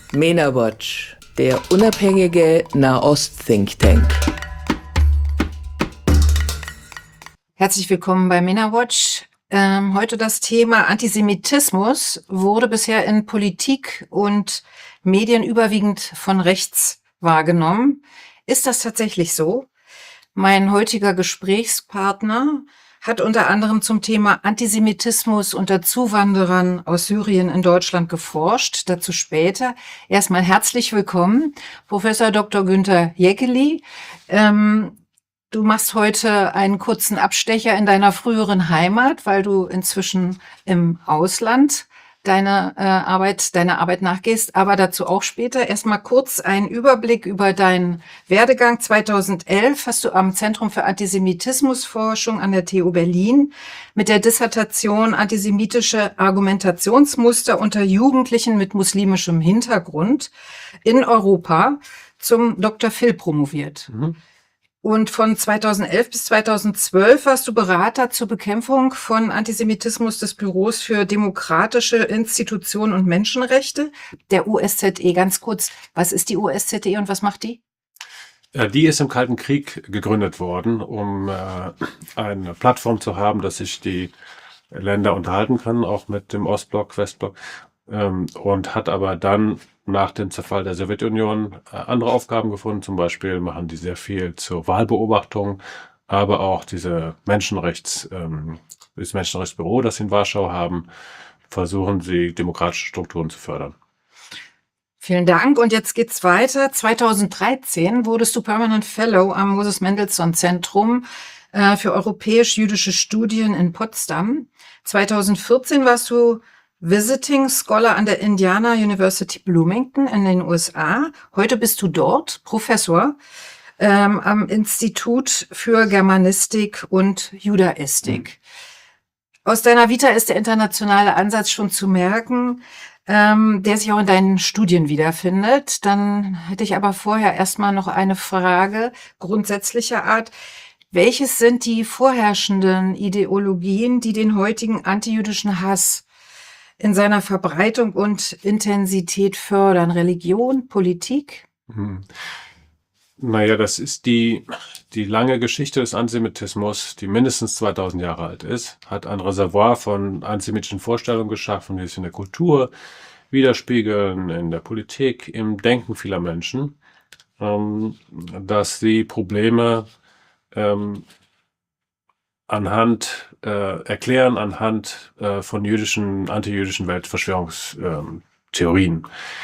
MENA-Watch, der unabhängige Nahost-Think Tank. Herzlich willkommen bei MENA-Watch. Heute das Thema Antisemitismus wurde bisher in Politik und Medien überwiegend von rechts wahrgenommen. Ist das tatsächlich so? Mein heutiger Gesprächspartner hat unter anderem zum Thema Antisemitismus unter Zuwanderern aus Syrien in Deutschland geforscht. Dazu später. Erstmal herzlich willkommen, Professor Dr. Günter Jäckeli. Du machst heute einen kurzen Abstecher in deiner früheren Heimat, weil du inzwischen im Ausland deiner Arbeit nachgehst, aber dazu auch später. Erstmal kurz ein Überblick über deinen Werdegang. 2011 hast du am Zentrum für Antisemitismusforschung an der TU Berlin mit der Dissertation Antisemitische Argumentationsmuster unter Jugendlichen mit muslimischem Hintergrund in Europa zum Dr. Phil promoviert. Und von 2011 bis 2012 warst du Berater zur Bekämpfung von Antisemitismus des Büros für demokratische Institutionen und Menschenrechte, der USZE. Ganz kurz, was ist die USZE und was macht die? Die ist im Kalten Krieg gegründet worden, um eine Plattform zu haben, dass sich die Länder unterhalten können, auch mit dem Ostblock, Westblock, und hat aber dann nach dem Zerfall der Sowjetunion andere Aufgaben gefunden. Zum Beispiel machen die sehr viel zur Wahlbeobachtung, aber auch das Menschenrechtsbüro, das sie in Warschau haben, versuchen sie, demokratische Strukturen zu fördern. Vielen Dank. Und jetzt geht's weiter. 2013 wurdest du Permanent Fellow am Moses Mendelssohn Zentrum für europäisch-jüdische Studien in Potsdam. 2014 warst du Visiting Scholar an der Indiana University Bloomington in den USA. Heute bist du dort Professor am Institut für Germanistik und Judaistik. Aus deiner Vita ist der internationale Ansatz schon zu merken, der sich auch in deinen Studien wiederfindet. Dann hätte ich aber vorher erstmal noch eine Frage grundsätzlicher Art. Welches sind die vorherrschenden Ideologien, die den heutigen antijüdischen Hass in seiner Verbreitung und Intensität fördern? Religion, Politik? Naja, das ist die lange Geschichte des Antisemitismus, die mindestens 2000 Jahre alt ist, hat ein Reservoir von antisemitischen Vorstellungen geschaffen, die sich in der Kultur widerspiegeln, in der Politik, im Denken vieler Menschen, dass sie Probleme erklären anhand von antijüdischen Weltverschwörungstheorien.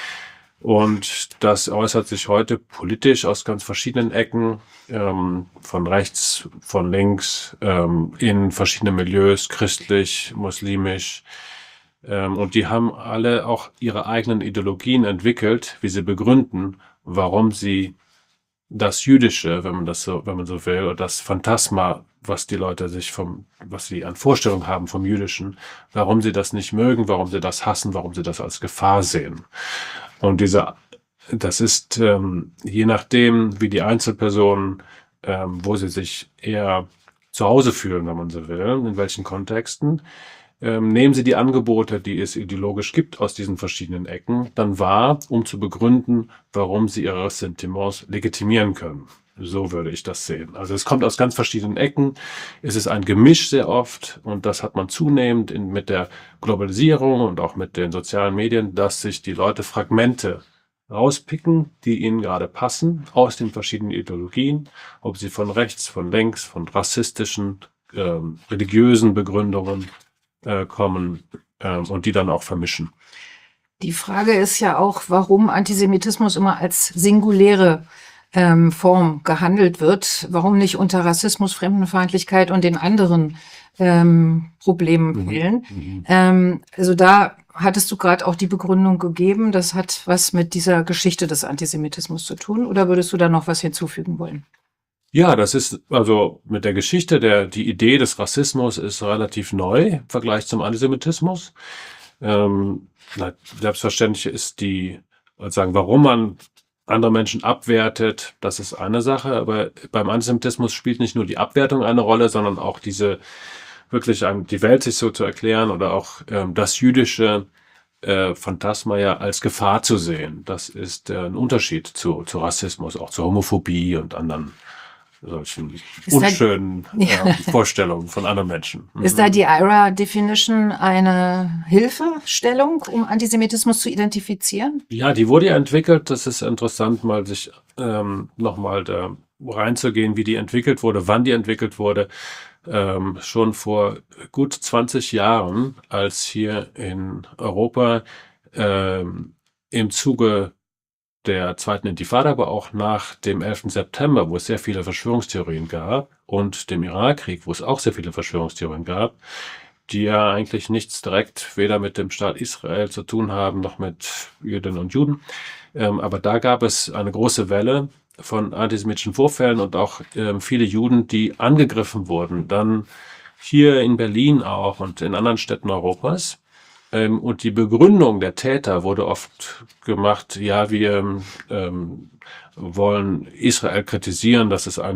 Und das äußert sich heute politisch aus ganz verschiedenen Ecken, von rechts, von links, in verschiedenen Milieus, christlich, muslimisch. Und die haben alle auch ihre eigenen Ideologien entwickelt, wie sie begründen, warum sie das Jüdische, wenn man so will, oder das Phantasma, was die Leute was sie an Vorstellungen haben vom Jüdischen, warum sie das nicht mögen, warum sie das hassen, warum sie das als Gefahr sehen. Und das ist je nachdem, wie die Einzelpersonen, wo sie sich eher zu Hause fühlen, wenn man so will, in welchen Kontexten, nehmen sie die Angebote, die es ideologisch gibt aus diesen verschiedenen Ecken, dann wahr, um zu begründen, warum sie ihre Ressentiments legitimieren können. So würde ich das sehen. Also es kommt aus ganz verschiedenen Ecken. Es ist ein Gemisch sehr oft und das hat man zunehmend mit der Globalisierung und auch mit den sozialen Medien, dass sich die Leute Fragmente rauspicken, die ihnen gerade passen, aus den verschiedenen Ideologien, ob sie von rechts, von links, von rassistischen, religiösen Begründungen kommen und die dann auch vermischen. Die Frage ist ja auch, warum Antisemitismus immer als singuläre Form gehandelt wird, warum nicht unter Rassismus, Fremdenfeindlichkeit und den anderen Problemen fehlen. Also da hattest du gerade auch die Begründung gegeben, das hat was mit dieser Geschichte des Antisemitismus zu tun, oder würdest du da noch was hinzufügen wollen? Ja, das ist also mit der Geschichte, die Idee des ist relativ neu im Vergleich zum Antisemitismus. Selbstverständlich ist warum man andere Menschen abwertet, das ist eine Sache, aber beim Antisemitismus spielt nicht nur die Abwertung eine Rolle, sondern auch die Welt sich so zu erklären oder auch das Jüdische Phantasma ja als Gefahr zu sehen. Das ist ein Unterschied zu Rassismus, auch zur Homophobie und anderen solchen unschönen Vorstellungen von anderen Menschen. Ist da die IRA-Definition eine Hilfestellung, um Antisemitismus zu identifizieren? Ja, die wurde ja entwickelt. Das ist interessant, mal sich nochmal da reinzugehen, wie die entwickelt wurde, wann die entwickelt wurde. Schon vor gut 20 Jahren, als hier in Europa im Zuge der zweiten Intifada, aber auch nach dem 11. September, wo es sehr viele Verschwörungstheorien gab, und dem Irakkrieg, wo es auch sehr viele Verschwörungstheorien gab, die ja eigentlich nichts direkt weder mit dem Staat Israel zu tun haben, noch mit Jüdinnen und Juden. Aber da gab es eine große Welle von antisemitischen Vorfällen und auch viele Juden, die angegriffen wurden. Dann hier in Berlin auch und in anderen Städten Europas. Und die Begründung der Täter wurde oft gemacht, ja, wir wollen Israel kritisieren, das ist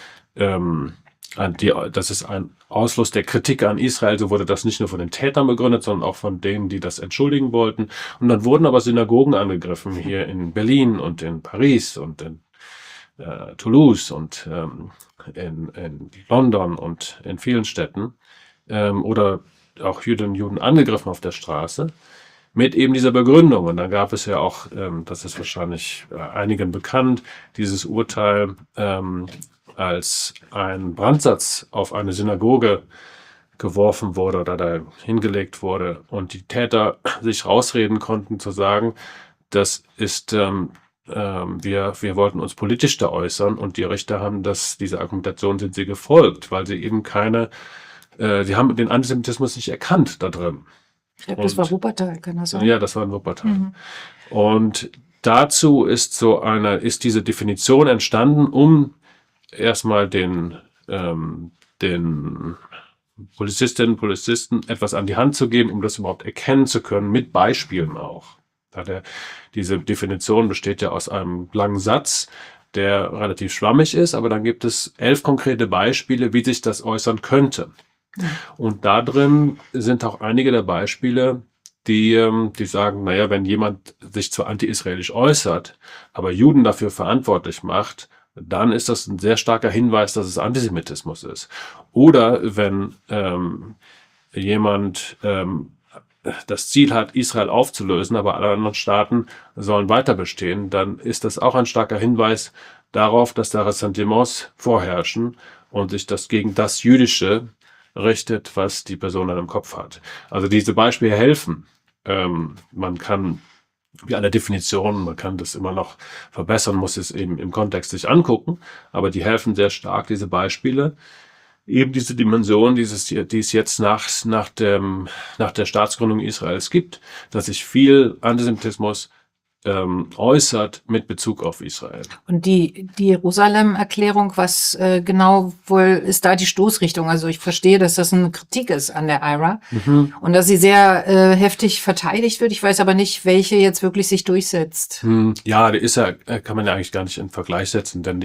das ist ein Ausfluss der Kritik an Israel. So wurde das nicht nur von den Tätern begründet, sondern auch von denen, die das entschuldigen wollten. Und dann wurden aber Synagogen angegriffen, hier in Berlin und in Paris und in Toulouse und in London und in vielen Städten. Oder auch Jüdinnen und Juden angegriffen auf der Straße, mit eben dieser Begründung. Und dann gab es ja auch, das ist wahrscheinlich einigen bekannt, dieses Urteil, als ein Brandsatz auf eine Synagoge geworfen wurde oder da hingelegt wurde und die Täter sich rausreden konnten zu sagen, das ist, wir wollten uns politisch da äußern, und die Richter haben diese Argumentation sind sie gefolgt, weil sie eben sie haben den Antisemitismus nicht erkannt da drin. Ich glaube, das war Wuppertal, kann das sein? Ja, das war in Wuppertal. Und dazu ist diese Definition entstanden, um erstmal den Polizistinnen und Polizisten etwas an die Hand zu geben, um das überhaupt erkennen zu können, mit Beispielen auch. Diese Definition besteht ja aus einem langen Satz, der relativ schwammig ist, aber dann gibt es 11 konkrete Beispiele, wie sich das äußern könnte. Und da drin sind auch einige der Beispiele, die sagen, naja, wenn jemand sich zwar anti-israelisch äußert, aber Juden dafür verantwortlich macht, dann ist das ein sehr starker Hinweis, dass es Antisemitismus ist. Oder wenn jemand das Ziel hat, Israel aufzulösen, aber alle anderen Staaten sollen weiter bestehen, dann ist das auch ein starker Hinweis darauf, dass da Ressentiments vorherrschen und sich das gegen das Jüdische richtet, was die Person dann im Kopf hat. Also diese Beispiele helfen. Man kann, wie alle Definitionen, man kann das immer noch verbessern, muss es eben im Kontext sich angucken, aber die helfen sehr stark, diese Beispiele. Eben diese Dimension, die es jetzt nach der Staatsgründung Israels gibt, dass sich viel Antisemitismus äußert mit Bezug auf Israel. Und die Jerusalem-Erklärung, was genau wohl ist da die Stoßrichtung? Also ich verstehe, dass das eine Kritik ist an der IRA und dass sie sehr heftig verteidigt wird. Ich weiß aber nicht, welche jetzt wirklich sich durchsetzt. Ja, die kann man ja eigentlich gar nicht in Vergleich setzen, denn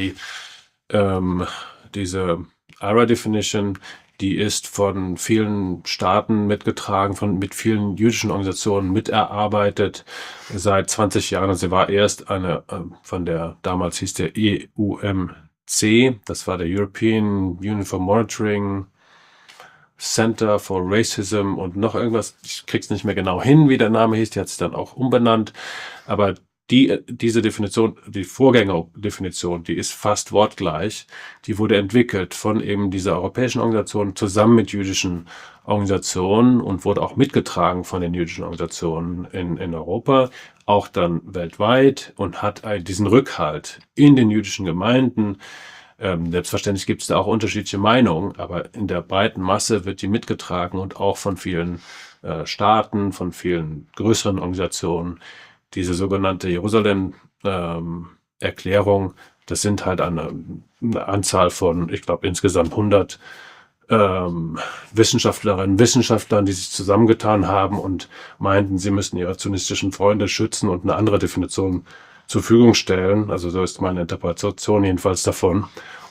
diese IRA-Definition, die ist von vielen Staaten mitgetragen, mit vielen jüdischen Organisationen miterarbeitet seit 20 Jahren. Und sie war erst damals hieß der EUMC, das war der European Union for Monitoring Center for Racism und noch irgendwas. Ich krieg's nicht mehr genau hin, wie der Name hieß. Die hat sich dann auch umbenannt. Aber diese Definition, die Vorgängerdefinition, die ist fast wortgleich. Die wurde entwickelt von eben dieser europäischen Organisation zusammen mit jüdischen Organisationen und wurde auch mitgetragen von den jüdischen Organisationen in Europa, auch dann weltweit, und hat diesen Rückhalt in den jüdischen Gemeinden. Selbstverständlich gibt es da auch unterschiedliche Meinungen, aber in der breiten Masse wird die mitgetragen und auch von vielen Staaten, von vielen größeren Organisationen. Diese sogenannte Jerusalem-Erklärung, das sind halt eine Anzahl von, ich glaube, insgesamt 100 Wissenschaftlerinnen und Wissenschaftlern, die sich zusammengetan haben und meinten, sie müssen ihre zionistischen Freunde schützen und eine andere Definition zur Verfügung stellen. Also so ist meine Interpretation jedenfalls davon.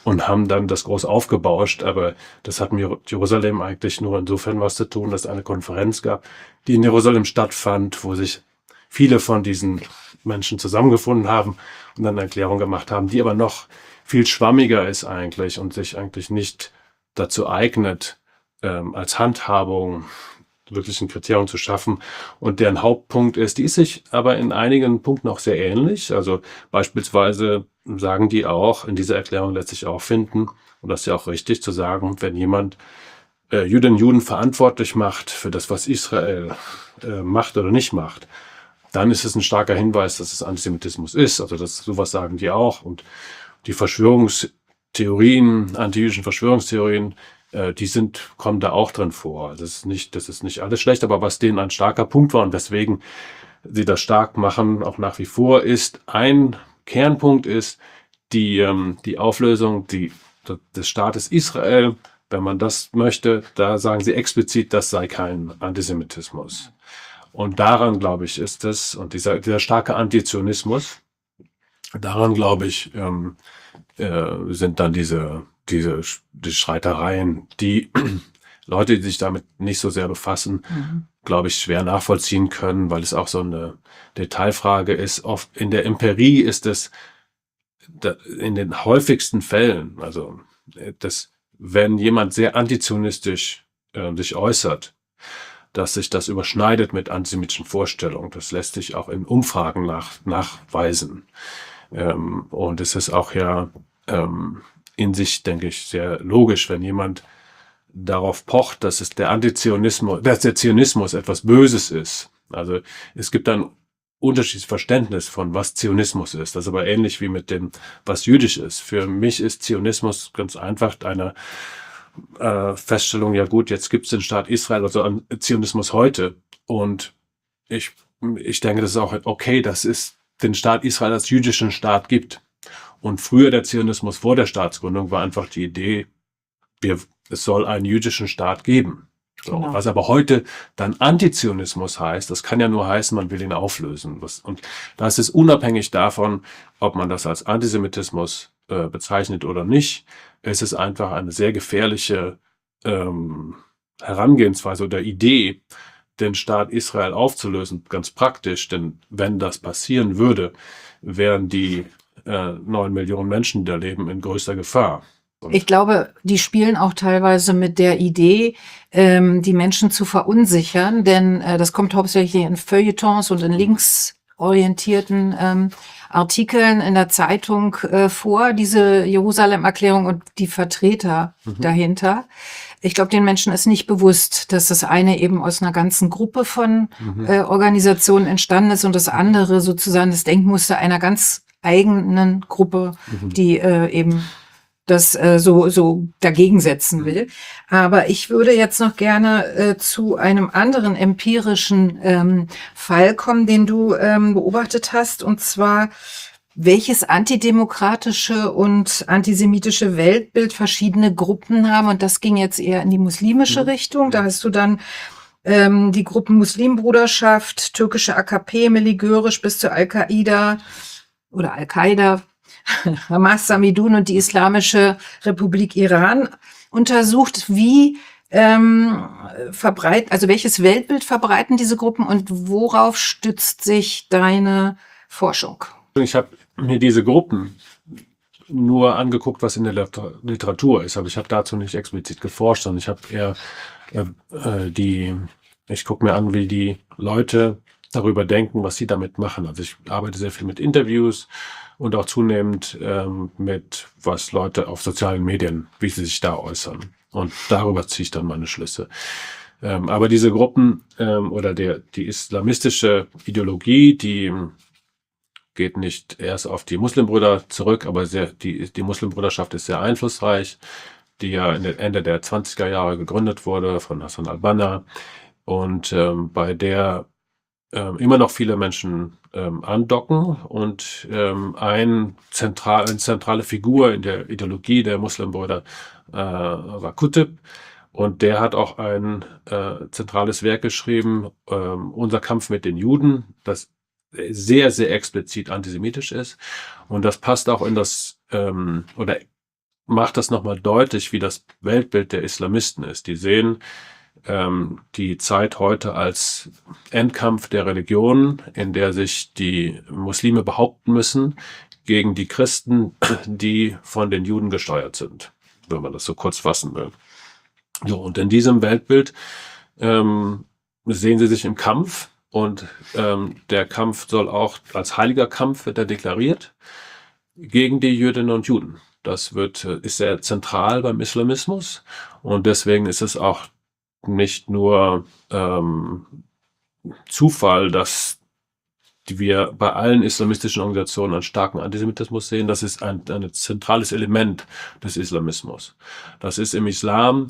und haben dann das groß aufgebauscht. Aber das hat mit Jerusalem eigentlich nur insofern was zu tun, dass es eine Konferenz gab, die in Jerusalem stattfand, wo sich viele von diesen Menschen zusammengefunden haben und dann eine Erklärung gemacht haben, die aber noch viel schwammiger ist eigentlich und sich eigentlich nicht dazu eignet, als Handhabung wirklich ein Kriterium zu schaffen. Und deren Hauptpunkt ist, die ist sich aber in einigen Punkten auch sehr ähnlich. Also beispielsweise sagen die auch, in dieser Erklärung lässt sich auch finden, und das ist ja auch richtig zu sagen, wenn jemand Jüdinnen und Juden verantwortlich macht für das, was Israel macht oder nicht macht, dann ist es ein starker Hinweis, dass es Antisemitismus ist. Also sowas sagen die auch. Und die Verschwörungstheorien, antijüdischen Verschwörungstheorien, kommen da auch drin vor. Das ist nicht alles schlecht, aber was denen ein starker Punkt war und weswegen sie das stark machen, auch nach wie vor, ist, ein Kernpunkt ist die Auflösung des Staates Israel. Wenn man das möchte, da sagen sie explizit, das sei kein Antisemitismus. Und daran, glaube ich, ist es, und dieser starke Antizionismus, daran, glaube ich, sind dann die Streitereien, die Leute, die sich damit nicht so sehr befassen, glaube ich, schwer nachvollziehen können, weil es auch so eine Detailfrage ist. Oft in der Empirie ist es in den häufigsten Fällen, also wenn jemand sehr antizionistisch sich äußert, dass sich das überschneidet mit antisemitischen Vorstellungen. Das lässt sich auch in Umfragen nachweisen. Und es ist auch in sich, denke ich, sehr logisch, wenn jemand darauf pocht, dass der Zionismus etwas Böses ist. Also es gibt ein unterschiedliches Verständnis von, was Zionismus ist. Das ist aber ähnlich wie mit dem, was jüdisch ist. Für mich ist Zionismus ganz einfach eine Feststellung, ja gut, jetzt gibt es den Staat Israel, also an Zionismus heute. Und ich denke, das ist auch okay, dass es den Staat Israel als jüdischen Staat gibt. Und früher der Zionismus vor der Staatsgründung war einfach die Idee, es soll einen jüdischen Staat geben. So, genau. Was aber heute dann Antizionismus heißt, das kann ja nur heißen, man will ihn auflösen. Und das ist unabhängig davon, ob man das als Antisemitismus bezeichnet oder nicht. Es ist einfach eine sehr gefährliche Herangehensweise oder Idee, den Staat Israel aufzulösen, ganz praktisch. Denn wenn das passieren würde, wären die 9 Millionen Menschen, die da leben, in größter Gefahr. Ich glaube, die spielen auch teilweise mit der Idee, die Menschen zu verunsichern, denn das kommt hauptsächlich in Feuilletons und in linksorientierten Artikeln in der Zeitung vor, diese Jerusalem-Erklärung und die Vertreter dahinter. Ich glaube, den Menschen ist nicht bewusst, dass das eine eben aus einer ganzen Gruppe von Organisationen entstanden ist und das andere sozusagen das Denkmuster einer ganz eigenen Gruppe, die eben das so dagegen setzen will. Aber ich würde jetzt noch gerne zu einem anderen empirischen Fall kommen, den du beobachtet hast, und zwar, welches antidemokratische und antisemitische Weltbild verschiedene Gruppen haben. Und das ging jetzt eher in die muslimische Richtung. Da hast du dann die Gruppen Muslimbruderschaft, türkische AKP, militärisch bis zur Al-Qaida oder Al-Qaida, Hamas, Samidun und die Islamische Republik Iran untersucht, wie welches Weltbild verbreiten diese Gruppen und worauf stützt sich deine Forschung? Ich habe mir diese Gruppen nur angeguckt, was in der Literatur ist, aber ich habe dazu nicht explizit geforscht, sondern ich habe eher ich gucke mir an, wie die Leute darüber denken, was sie damit machen. Also ich arbeite sehr viel mit Interviews und auch zunehmend mit, was Leute auf sozialen Medien, wie sie sich da äußern. Und darüber ziehe ich dann meine Schlüsse. Aber diese Gruppen oder die islamistische Ideologie, die geht nicht erst auf die Muslimbrüder zurück, aber die Muslimbruderschaft ist sehr einflussreich, die ja Ende der 20er Jahre gegründet wurde von Hassan al-Banna und bei der immer noch viele Menschen andocken und eine zentrale Figur in der Ideologie der Muslimbrüder war Qutb, und der hat auch ein zentrales Werk geschrieben, Unser Kampf mit den Juden, das sehr, sehr explizit antisemitisch ist, und das passt auch in das oder macht das nochmal deutlich, wie das Weltbild der Islamisten ist. Die sehen die Zeit heute als Endkampf der Religionen, in der sich die Muslime behaupten müssen gegen die Christen, die von den Juden gesteuert sind, wenn man das so kurz fassen will. So, und in diesem Weltbild sehen sie sich im Kampf, und der Kampf soll auch als heiliger Kampf, wird er deklariert, gegen die Jüdinnen und Juden. Das ist sehr zentral beim Islamismus, und deswegen ist es auch nicht nur Zufall, dass wir bei allen islamistischen Organisationen einen starken Antisemitismus sehen. Das ist ein zentrales Element des Islamismus. Das ist im Islam,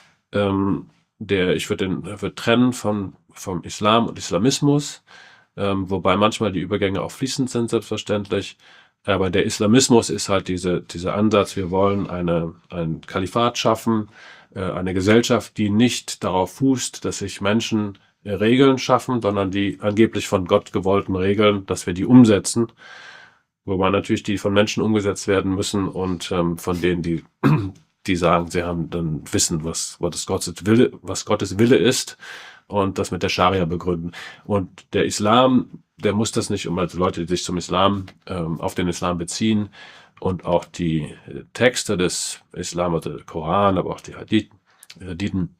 ich würde trennen vom Islam und Islamismus, wobei manchmal die Übergänge auch fließend sind, selbstverständlich. Aber der Islamismus ist halt dieser Ansatz, wir wollen ein Kalifat schaffen, eine Gesellschaft, die nicht darauf fußt, dass sich Menschen Regeln schaffen, sondern die angeblich von Gott gewollten Regeln, dass wir die umsetzen, wobei natürlich die von Menschen umgesetzt werden müssen und von denen, die sagen, sie haben dann wissen, was Gottes Wille ist, und das mit der Scharia begründen. Und der Islam, der muss das nicht, also Leute, die sich zum Islam, auf den Islam beziehen, und auch die Texte des Islam, also der Koran, aber auch die Hadithen,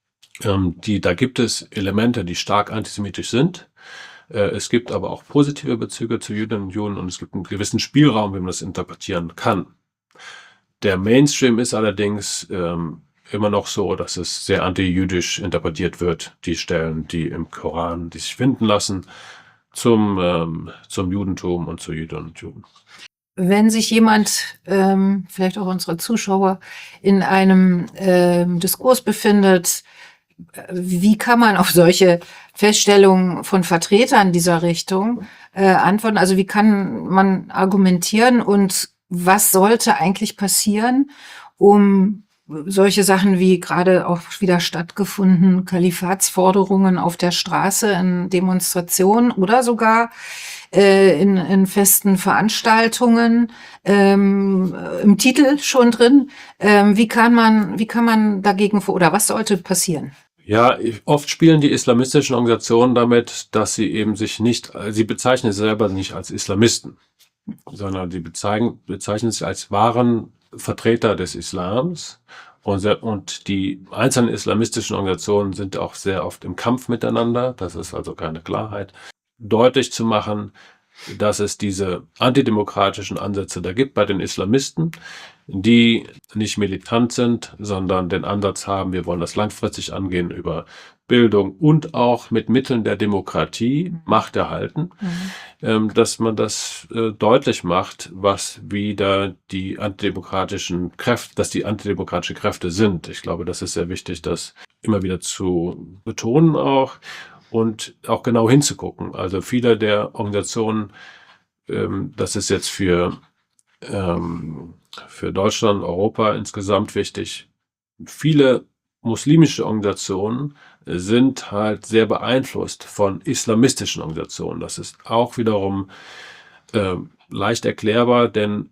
da gibt es Elemente, die stark antisemitisch sind. Es gibt aber auch positive Bezüge zu Jüdinnen und Juden, und es gibt einen gewissen Spielraum, wie man das interpretieren kann. Der Mainstream ist allerdings immer noch so, dass es sehr antijüdisch interpretiert wird, die Stellen, die im Koran, die sich finden lassen, zum Judentum und zu Jüdinnen und Juden. Wenn sich jemand, vielleicht auch unsere Zuschauer, in einem Diskurs befindet, wie kann man auf solche Feststellungen von Vertretern dieser Richtung antworten? Also wie kann man argumentieren, und was sollte eigentlich passieren, um solche Sachen wie gerade auch wieder stattgefunden, Kalifatsforderungen auf der Straße, in Demonstrationen oder sogar in festen Veranstaltungen, im Titel schon drin. Wie kann man dagegen oder was sollte passieren? Ja, oft spielen die islamistischen Organisationen damit, dass sie eben sie bezeichnen sich selber nicht als Islamisten, sondern sie bezeichnen sich als wahren Vertreter des Islams. Und die einzelnen islamistischen Organisationen sind auch sehr oft im Kampf miteinander. Das ist also keine Klarheit. Deutlich zu machen, dass es diese antidemokratischen Ansätze da gibt bei den Islamisten, die nicht militant sind, sondern den Ansatz haben, wir wollen das langfristig angehen über Bildung und auch mit Mitteln der Demokratie Macht erhalten, dass man das deutlich macht, was wieder die antidemokratische Kräfte sind. Ich glaube, das ist sehr wichtig, das immer wieder zu betonen auch. Und auch genau hinzugucken. Also viele der Organisationen, das ist jetzt für Deutschland, Europa insgesamt wichtig, viele muslimische Organisationen sind halt sehr beeinflusst von islamistischen Organisationen. Das ist auch wiederum leicht erklärbar, denn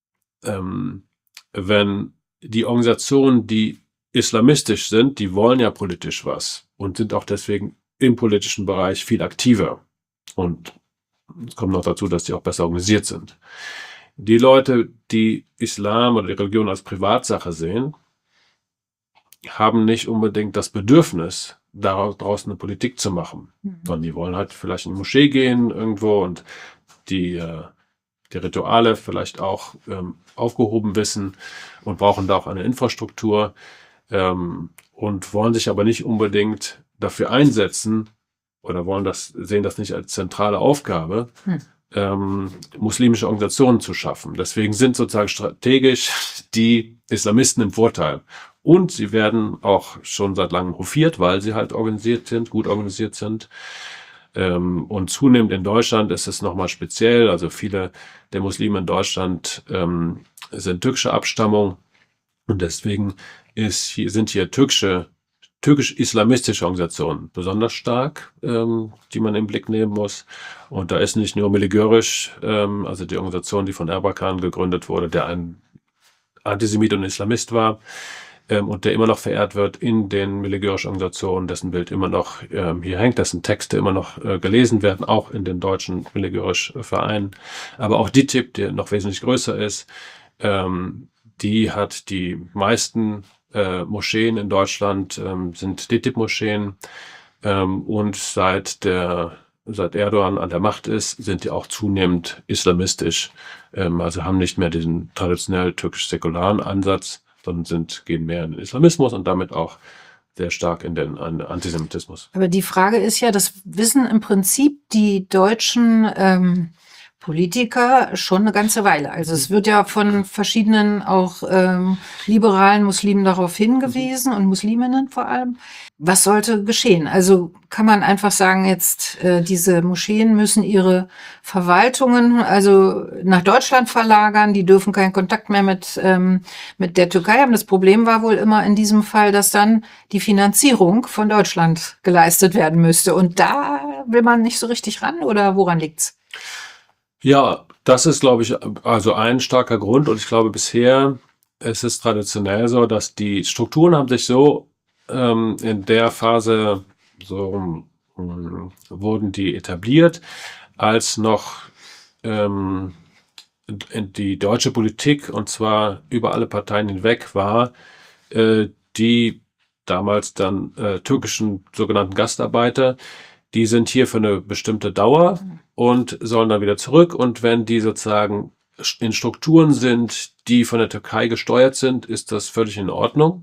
wenn die Organisationen, die islamistisch sind, die wollen ja politisch was und sind auch deswegen im politischen Bereich viel aktiver. Und es kommt noch dazu, dass die auch besser organisiert sind. Die Leute, die Islam oder die Religion als Privatsache sehen, haben nicht unbedingt das Bedürfnis, daraus eine Politik zu machen. Sondern die wollen halt vielleicht in die Moschee gehen irgendwo und die Rituale vielleicht auch aufgehoben wissen und brauchen da auch eine Infrastruktur und wollen sich aber nicht unbedingt dafür einsetzen oder sehen das nicht als zentrale Aufgabe, muslimische Organisationen zu schaffen. Deswegen sind sozusagen strategisch die Islamisten im Vorteil. Und sie werden auch schon seit langem hofiert, weil sie halt gut organisiert sind. Und zunehmend in Deutschland ist es nochmal speziell. Also viele der Muslime in Deutschland sind türkischer Abstammung. Und deswegen sind hier türkisch-islamistische Organisationen besonders stark, die man im Blick nehmen muss. Und da ist nicht nur Milli Görüş, also die Organisation, die von Erbakan gegründet wurde, der ein Antisemit und Islamist war, und der immer noch verehrt wird in den militärischen Organisationen, dessen Bild immer noch hier hängt, dessen Texte immer noch gelesen werden, auch in den deutschen militärischen Vereinen. Aber auch DİTİB, der noch wesentlich größer ist, die hat die meisten Moscheen in Deutschland, sind DİTİB-Moscheen, und seit Erdogan an der Macht ist, sind die auch zunehmend islamistisch, also haben nicht mehr diesen traditionell türkisch-säkularen Ansatz, sondern gehen mehr in den Islamismus und damit auch sehr stark in den Antisemitismus. Aber die Frage ist ja, das wissen im Prinzip die deutschen Politiker schon eine ganze Weile. Also es wird ja von verschiedenen auch liberalen Muslimen darauf hingewiesen und Musliminnen vor allem. Was sollte geschehen? Also kann man einfach sagen, jetzt diese Moscheen müssen ihre Verwaltungen also nach Deutschland verlagern, die dürfen keinen Kontakt mehr mit der Türkei haben. Das Problem war wohl immer in diesem Fall, dass dann die Finanzierung von Deutschland geleistet werden müsste. Und da will man nicht so richtig ran, oder woran liegt's? Ja, das ist, glaube ich, also ein starker Grund. Und ich glaube, bisher ist es traditionell so, dass die Strukturen haben sich so in der Phase so wurden die etabliert, als noch die deutsche Politik, und zwar über alle Parteien hinweg, war, die damals dann türkischen sogenannten Gastarbeiter, die sind hier für eine bestimmte Dauer und sollen dann wieder zurück. Und wenn die sozusagen in Strukturen sind, die von der Türkei gesteuert sind, ist das völlig in Ordnung.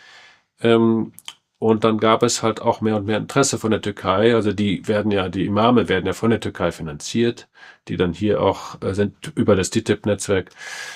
Und dann gab es halt auch mehr und mehr Interesse von der Türkei. Also die Imame werden ja von der Türkei finanziert, die dann hier auch sind über das DİTİB-Netzwerk.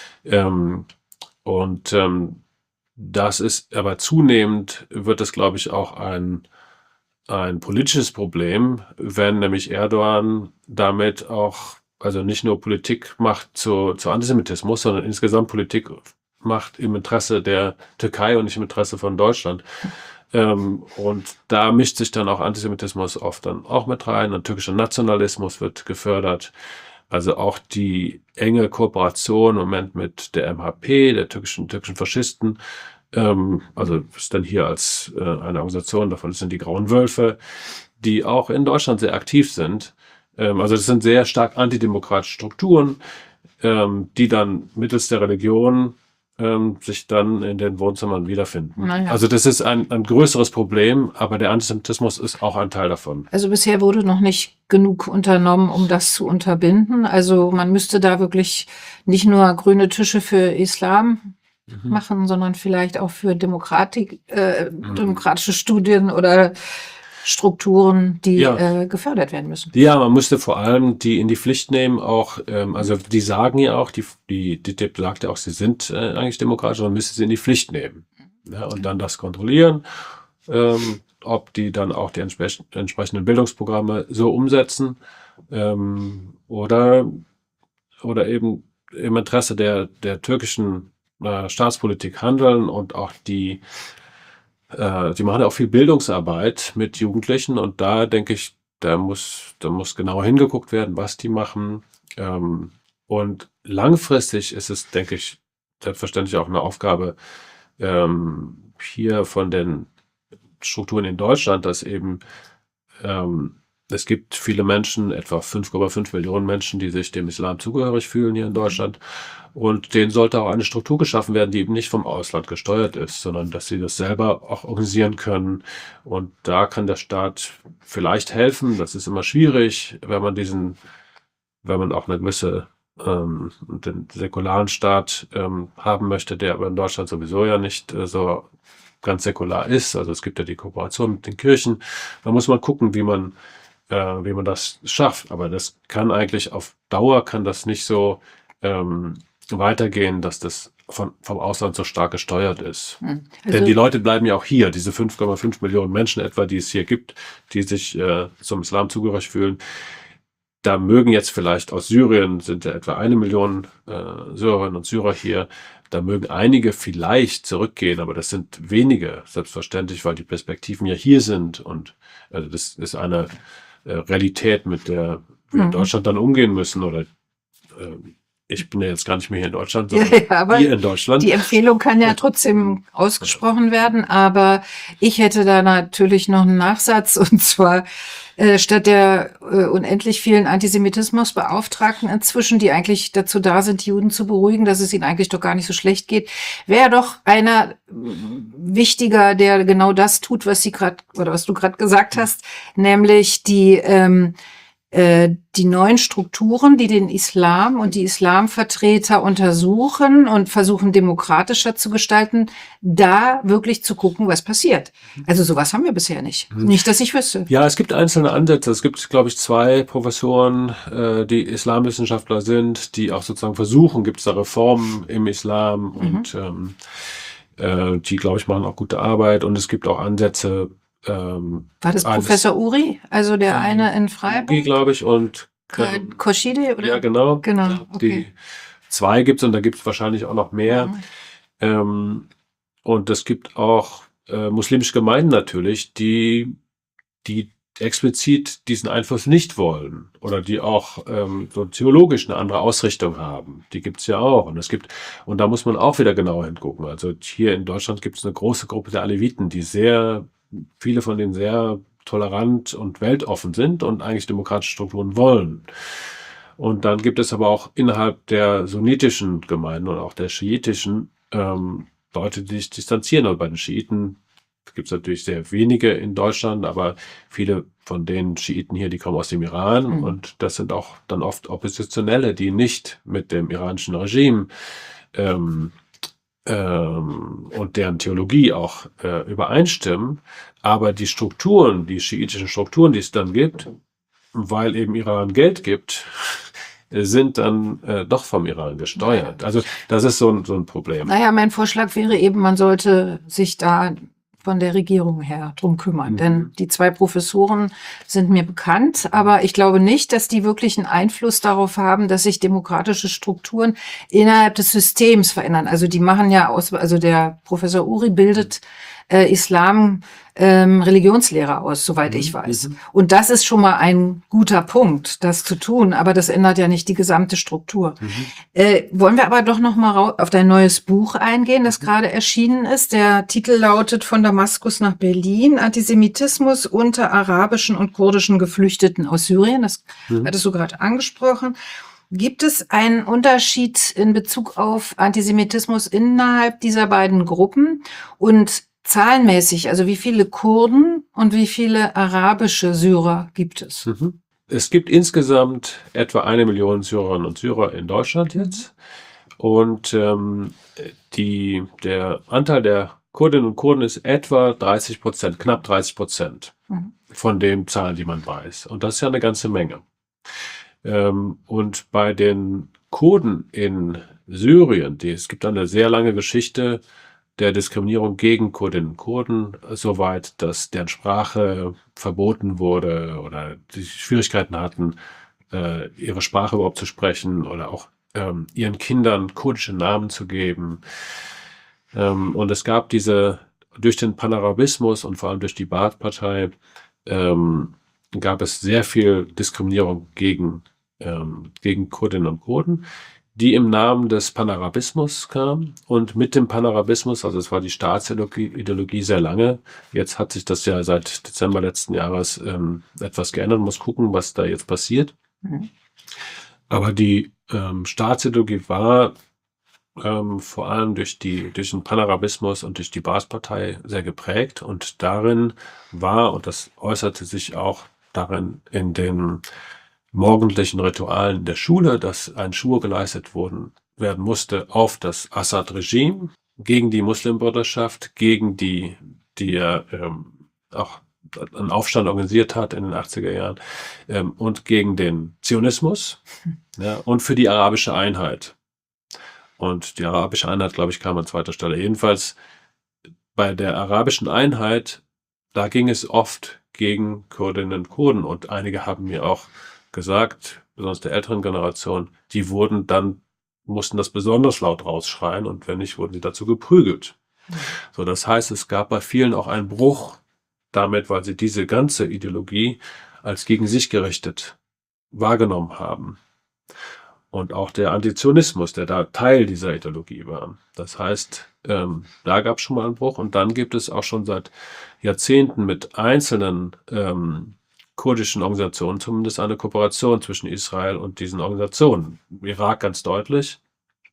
Das ist aber zunehmend, wird es, glaube ich, auch ein politisches Problem, wenn nämlich Erdogan damit auch, also nicht nur Politik macht zu Antisemitismus, sondern insgesamt Politik macht im Interesse der Türkei und nicht im Interesse von Deutschland. Und da mischt sich dann auch Antisemitismus oft dann auch mit rein, und türkischer Nationalismus wird gefördert. Also auch die enge Kooperation im Moment mit der MHP, der türkischen Faschisten, also ist dann hier als eine Organisation, davon sind die Grauen Wölfe, die auch in Deutschland sehr aktiv sind. Also das sind sehr stark antidemokratische Strukturen, die dann mittels der Religion sich dann in den Wohnzimmern wiederfinden. Naja. Also das ist ein größeres Problem, aber der Antisemitismus ist auch ein Teil davon. Also bisher wurde noch nicht genug unternommen, um das zu unterbinden. Also man müsste da wirklich nicht nur grüne Tische für Islam machen, sondern vielleicht auch für demokratische Studien oder Strukturen, die gefördert werden müssen. Ja, man müsste vor allem die in die Pflicht nehmen, auch, also die sagen ja auch, die DİTİB sagt ja auch, sie sind eigentlich demokratisch, man müsste sie in die Pflicht nehmen. Ja, und dann das kontrollieren, ob die dann auch die entsprechenden Bildungsprogramme so umsetzen, oder eben im Interesse der türkischen Staatspolitik handeln. Und auch die machen ja auch viel Bildungsarbeit mit Jugendlichen, und da denke ich, da muss genauer hingeguckt werden, was die machen. Und langfristig ist es, denke ich, selbstverständlich auch eine Aufgabe hier von den Strukturen in Deutschland, dass eben es gibt viele Menschen, etwa 5,5 Millionen Menschen, die sich dem Islam zugehörig fühlen hier in Deutschland. Und denen sollte auch eine Struktur geschaffen werden, die eben nicht vom Ausland gesteuert ist, sondern dass sie das selber auch organisieren können. Und da kann der Staat vielleicht helfen. Das ist immer schwierig, wenn man auch eine gewisse den säkularen Staat haben möchte, der aber in Deutschland sowieso ja nicht so ganz säkular ist. Also es gibt ja die Kooperation mit den Kirchen. Da muss man gucken, wie man das schafft. Aber das kann eigentlich auf Dauer das nicht so weitergehen, dass das vom Ausland so stark gesteuert ist. Also, Denn die Leute bleiben ja auch hier, diese 5,5 Millionen Menschen etwa, die es hier gibt, die sich zum Islam zugehörig fühlen. Da mögen jetzt vielleicht aus Syrien, sind ja etwa 1 Million Syrerinnen und Syrer hier, da mögen einige vielleicht zurückgehen, aber das sind wenige, selbstverständlich, weil die Perspektiven ja hier sind. Und also das ist eine Realität, mit der wir in Deutschland dann umgehen müssen, oder ich bin ja jetzt gar nicht mehr hier in Deutschland, Ja, sondern ja, aber hier in Deutschland. die Empfehlung kann ja trotzdem ausgesprochen werden, aber ich hätte da natürlich noch einen Nachsatz, und zwar statt der unendlich vielen Antisemitismusbeauftragten inzwischen, die eigentlich dazu da sind, Juden zu beruhigen, dass es ihnen eigentlich doch gar nicht so schlecht geht, wäre doch einer wichtiger, der genau das tut, was sie gerade oder was du gerade gesagt hast, nämlich die neuen Strukturen, die den Islam und die Islamvertreter untersuchen und versuchen, demokratischer zu gestalten, da wirklich zu gucken, was passiert. Also sowas haben wir bisher nicht. Nicht, dass ich wüsste. Ja, es gibt einzelne Ansätze. Es gibt, glaube ich, 2 Professoren, die Islamwissenschaftler sind, die auch sozusagen versuchen, gibt es da Reformen im Islam und die, glaube ich, machen auch gute Arbeit. Und es gibt auch Ansätze. War das Professor Uri? Also der eine in Freiburg? Glaube ich, und Khoshide, oder? ja, genau. Genau, Ja, okay. die 2 gibt's und da gibt's wahrscheinlich auch noch mehr. Und es gibt auch muslimische Gemeinden natürlich, die explizit diesen Einfluss nicht wollen oder die auch so theologisch eine andere Ausrichtung haben. Die gibt's ja auch. Und da muss man auch wieder genauer hingucken. Also hier in Deutschland gibt's eine große Gruppe der Aleviten, viele von denen sehr tolerant und weltoffen sind und eigentlich demokratische Strukturen wollen. Und dann gibt es aber auch innerhalb der sunnitischen Gemeinden und auch der schiitischen Leute, die sich distanzieren. Und bei den Schiiten gibt es natürlich sehr wenige in Deutschland, aber viele von den Schiiten hier, die kommen aus dem Iran und das sind auch dann oft Oppositionelle, die nicht mit dem iranischen Regime und deren Theologie auch übereinstimmen, aber die Strukturen, die schiitischen Strukturen, die es dann gibt, weil eben Iran Geld gibt, sind dann doch vom Iran gesteuert. Also das ist so ein Problem. Naja, mein Vorschlag wäre eben, man sollte sich da von der Regierung her drum kümmern. Denn die 2 Professoren sind mir bekannt, aber ich glaube nicht, dass die wirklich einen Einfluss darauf haben, dass sich demokratische Strukturen innerhalb des Systems verändern. Also die machen ja also der Professor Uri bildet Islam Religionslehrer aus, soweit ich weiß. Und das ist schon mal ein guter Punkt, das zu tun, aber das ändert ja nicht die gesamte Struktur. Wollen wir aber doch noch mal auf dein neues Buch eingehen, das gerade erschienen ist. Der Titel lautet Von Damaskus nach Berlin, Antisemitismus unter arabischen und kurdischen Geflüchteten aus Syrien. Das hattest du gerade angesprochen. Gibt es einen Unterschied in Bezug auf Antisemitismus innerhalb dieser beiden Gruppen und zahlenmäßig, also wie viele Kurden und wie viele arabische Syrer gibt es? Es gibt insgesamt etwa 1 Million Syrerinnen und Syrer in Deutschland jetzt. Und der Anteil der Kurdinnen und Kurden ist etwa 30%, knapp 30% von den Zahlen, die man weiß. Und das ist ja eine ganze Menge. Und bei den Kurden in Syrien, es gibt eine sehr lange Geschichte der Diskriminierung gegen Kurdinnen und Kurden, soweit, dass deren Sprache verboten wurde oder die Schwierigkeiten hatten, ihre Sprache überhaupt zu sprechen oder auch ihren Kindern kurdische Namen zu geben. Und es gab durch den Panarabismus und vor allem durch die Baath-Partei gab es sehr viel Diskriminierung gegen Kurdinnen und Kurden, die im Namen des Panarabismus kam. Und mit dem Panarabismus, also es war die Staatsideologie sehr lange, jetzt hat sich das ja seit Dezember letzten Jahres etwas geändert. Man muss gucken, was da jetzt passiert. Aber die Staatsideologie war vor allem durch den Panarabismus und durch die Baath-Partei sehr geprägt. Und darin und das äußerte sich auch darin in den morgendlichen Ritualen der Schule, dass ein Schwur geleistet werden musste auf das Assad-Regime, gegen die Muslimbruderschaft, gegen die auch einen Aufstand organisiert hat in den 80er Jahren und gegen den Zionismus und für die arabische Einheit. Und die arabische Einheit, glaube ich, kam an 2. Stelle. Jedenfalls bei der arabischen Einheit, da ging es oft gegen Kurdinnen und Kurden. Und einige haben mir auch gesagt, besonders der älteren Generation, die mussten das besonders laut rausschreien und wenn nicht, wurden sie dazu geprügelt. So, das heißt, es gab bei vielen auch einen Bruch damit, weil sie diese ganze Ideologie als gegen sich gerichtet wahrgenommen haben. Und auch der Antizionismus, der da Teil dieser Ideologie war. Das heißt, da gab es schon mal einen Bruch. Und dann gibt es auch schon seit Jahrzehnten mit einzelnen kurdischen Organisationen zumindest eine Kooperation zwischen Israel und diesen Organisationen. Im Irak ganz deutlich.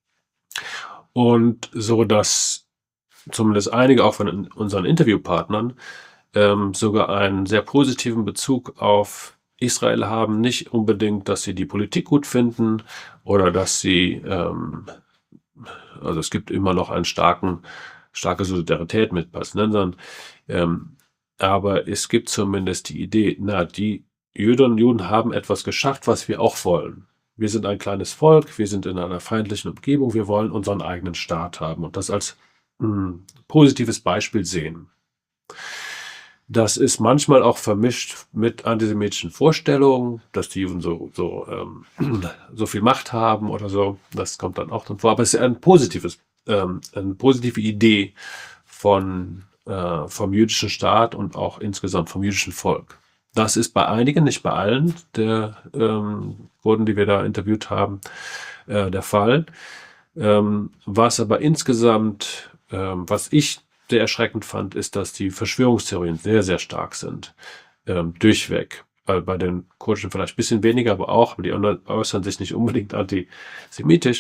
Und so, dass zumindest einige auch von unseren Interviewpartnern sogar einen sehr positiven Bezug auf Israel haben, nicht unbedingt, dass sie die Politik gut finden oder dass sie, also es gibt immer noch starke Solidarität mit Palästinensern, aber es gibt zumindest die Idee, die Jüdinnen und Juden haben etwas geschafft, was wir auch wollen. Wir sind ein kleines Volk, wir sind in einer feindlichen Umgebung, wir wollen unseren eigenen Staat haben und das als positives Beispiel sehen. Das ist manchmal auch vermischt mit antisemitischen Vorstellungen, dass die Juden so viel Macht haben oder so. Das kommt dann auch drin vor. Aber es ist eine positive Idee vom jüdischen Staat und auch insgesamt vom jüdischen Volk. Das ist bei einigen, nicht bei allen der Kurden, die wir da interviewt haben, der Fall. Was aber insgesamt, was ich sehr erschreckend fand, ist, dass die Verschwörungstheorien sehr, sehr stark sind. Durchweg. Bei den Kurdischen vielleicht ein bisschen weniger, aber die äußern sich nicht unbedingt antisemitisch.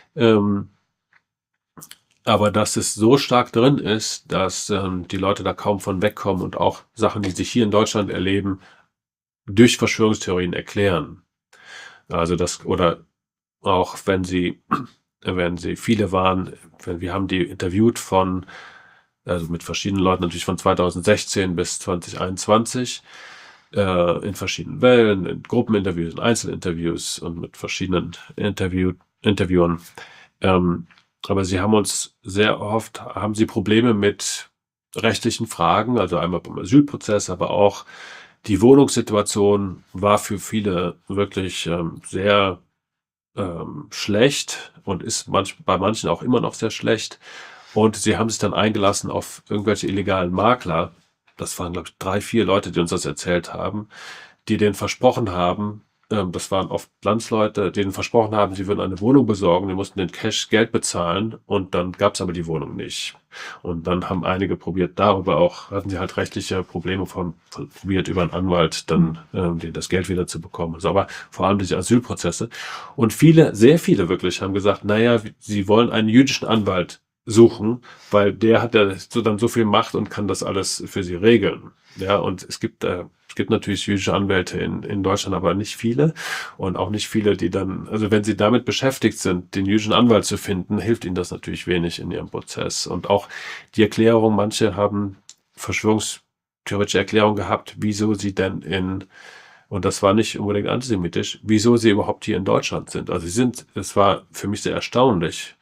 Aber dass es so stark drin ist, dass die Leute da kaum von wegkommen und auch Sachen, die sich hier in Deutschland erleben, durch Verschwörungstheorien erklären. Also oder auch wenn sie viele waren, wir haben die interviewt also mit verschiedenen Leuten, natürlich von 2016 bis 2021, in verschiedenen Wellen, in Gruppeninterviews, in Einzelinterviews und mit verschiedenen Interviewern. Aber sie haben haben sie Probleme mit rechtlichen Fragen, also einmal beim Asylprozess, aber auch die Wohnungssituation war für viele wirklich sehr schlecht und ist bei manchen auch immer noch sehr schlecht. Und sie haben sich dann eingelassen auf irgendwelche illegalen Makler. Das waren, glaube ich, 3, 4 Leute, die uns das erzählt haben, die denen versprochen haben, das waren oft Landsleute, denen versprochen haben, sie würden eine Wohnung besorgen, die mussten den Cash Geld bezahlen und dann gab es aber die Wohnung nicht. Und dann haben einige probiert, hatten sie halt rechtliche Probleme probiert, über einen Anwalt dann das Geld wieder zu bekommen. Also, aber vor allem diese Asylprozesse. Und sehr viele wirklich haben gesagt, sie wollen einen jüdischen Anwalt suchen, weil der hat ja dann so viel Macht und kann das alles für sie regeln. Ja, und es gibt natürlich jüdische Anwälte in Deutschland, aber nicht viele und auch nicht viele, die dann, also wenn sie damit beschäftigt sind, den jüdischen Anwalt zu finden, hilft ihnen das natürlich wenig in ihrem Prozess. Und auch die Erklärung, manche haben verschwörungstheoretische Erklärungen gehabt, wieso sie denn und das war nicht unbedingt antisemitisch, wieso sie überhaupt hier in Deutschland sind. Also es war für mich sehr erstaunlich.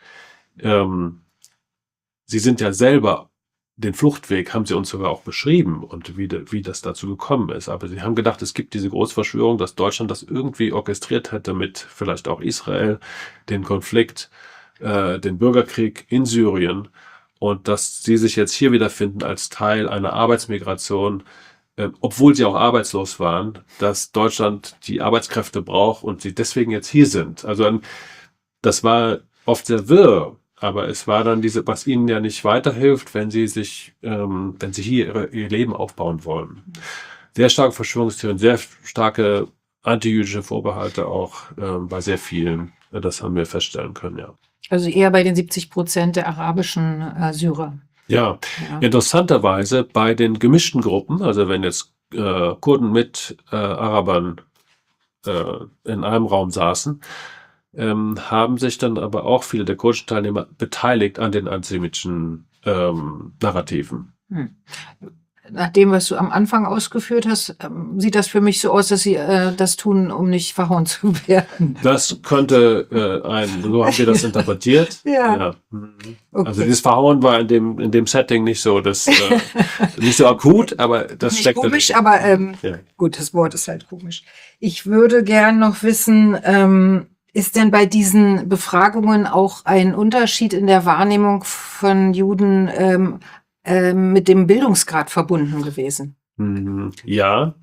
Sie sind ja selber, den Fluchtweg haben sie uns sogar auch beschrieben und wie das dazu gekommen ist. Aber sie haben gedacht, es gibt diese Großverschwörung, dass Deutschland das irgendwie orchestriert hätte mit vielleicht auch Israel, den Konflikt, den Bürgerkrieg in Syrien und dass sie sich jetzt hier wiederfinden als Teil einer Arbeitsmigration, obwohl sie auch arbeitslos waren, dass Deutschland die Arbeitskräfte braucht und sie deswegen jetzt hier sind. Also das war oft sehr wirr. Aber es war dann was ihnen ja nicht weiterhilft, wenn sie hier ihr Leben aufbauen wollen. Sehr starke Verschwörungstheorien, sehr starke antijüdische Vorbehalte auch bei sehr vielen. Das haben wir feststellen können, ja. Also eher bei den 70% der arabischen Syrer. Ja, interessanterweise bei den gemischten Gruppen, also wenn jetzt Kurden mit Arabern in einem Raum saßen, haben sich dann aber auch viele der kurdischen Teilnehmer beteiligt an den antisemitischen Narrativen. Nach dem, was du am Anfang ausgeführt hast, sieht das für mich so aus, dass sie das tun, um nicht verhauen zu werden. Das könnte so haben wir das interpretiert. Ja. Okay. Also dieses Verhauen war in dem Setting nicht so nicht so akut, aber das nicht steckt komisch, aber gut, das Wort ist halt komisch. Ich würde gern noch wissen, ist denn bei diesen Befragungen auch ein Unterschied in der Wahrnehmung von Juden mit dem Bildungsgrad verbunden gewesen? Ja,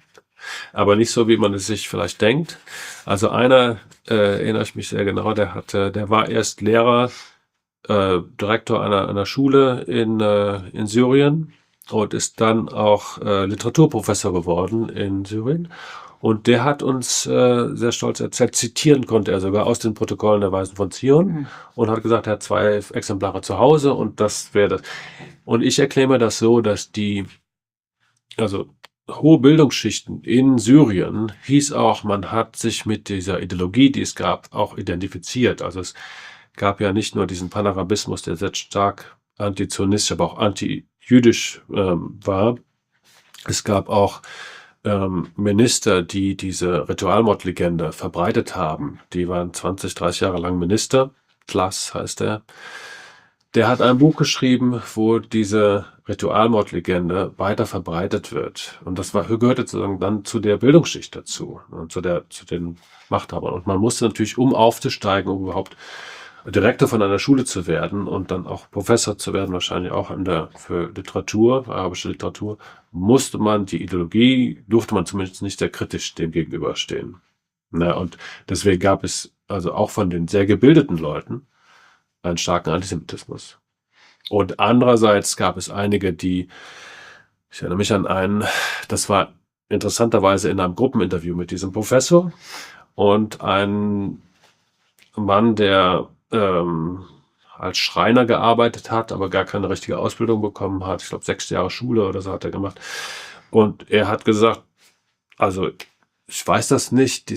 aber nicht so, wie man es sich vielleicht denkt. Also einer, erinnere ich mich sehr genau, der war erst Lehrer, Direktor einer Schule in Syrien und ist dann auch Literaturprofessor geworden in Syrien. Und der hat uns sehr stolz erzählt, zitieren konnte er sogar aus den Protokollen der Weisen von Zion und hat gesagt, er hat 2 Exemplare zu Hause und das wäre das. Und ich erkläre mir das so, dass also hohe Bildungsschichten in Syrien hieß auch, man hat sich mit dieser Ideologie, die es gab, auch identifiziert. Also es gab ja nicht nur diesen Panarabismus, der sehr stark antizionistisch, aber auch antijüdisch war. Es gab auch Minister, die diese Ritualmordlegende verbreitet haben. Die waren 20, 30 Jahre lang Minister. Tlass heißt er. Der hat ein Buch geschrieben, wo diese Ritualmordlegende weiter verbreitet wird. Und das gehörte sozusagen dann zu der Bildungsschicht dazu, und zu den Machthabern. Und man musste natürlich, um aufzusteigen, um überhaupt Direktor von einer Schule zu werden und dann auch Professor zu werden, wahrscheinlich auch für Literatur, arabische Literatur, musste man durfte man zumindest nicht sehr kritisch dem gegenüberstehen. Und deswegen gab es also auch von den sehr gebildeten Leuten einen starken Antisemitismus. Und andererseits gab es einige, ich erinnere mich an einen, das war interessanterweise in einem Gruppeninterview mit diesem Professor und ein Mann, der als Schreiner gearbeitet hat, aber gar keine richtige Ausbildung bekommen hat. Ich glaube, 6 Jahre Schule oder so hat er gemacht. Und er hat gesagt, also ich weiß das nicht,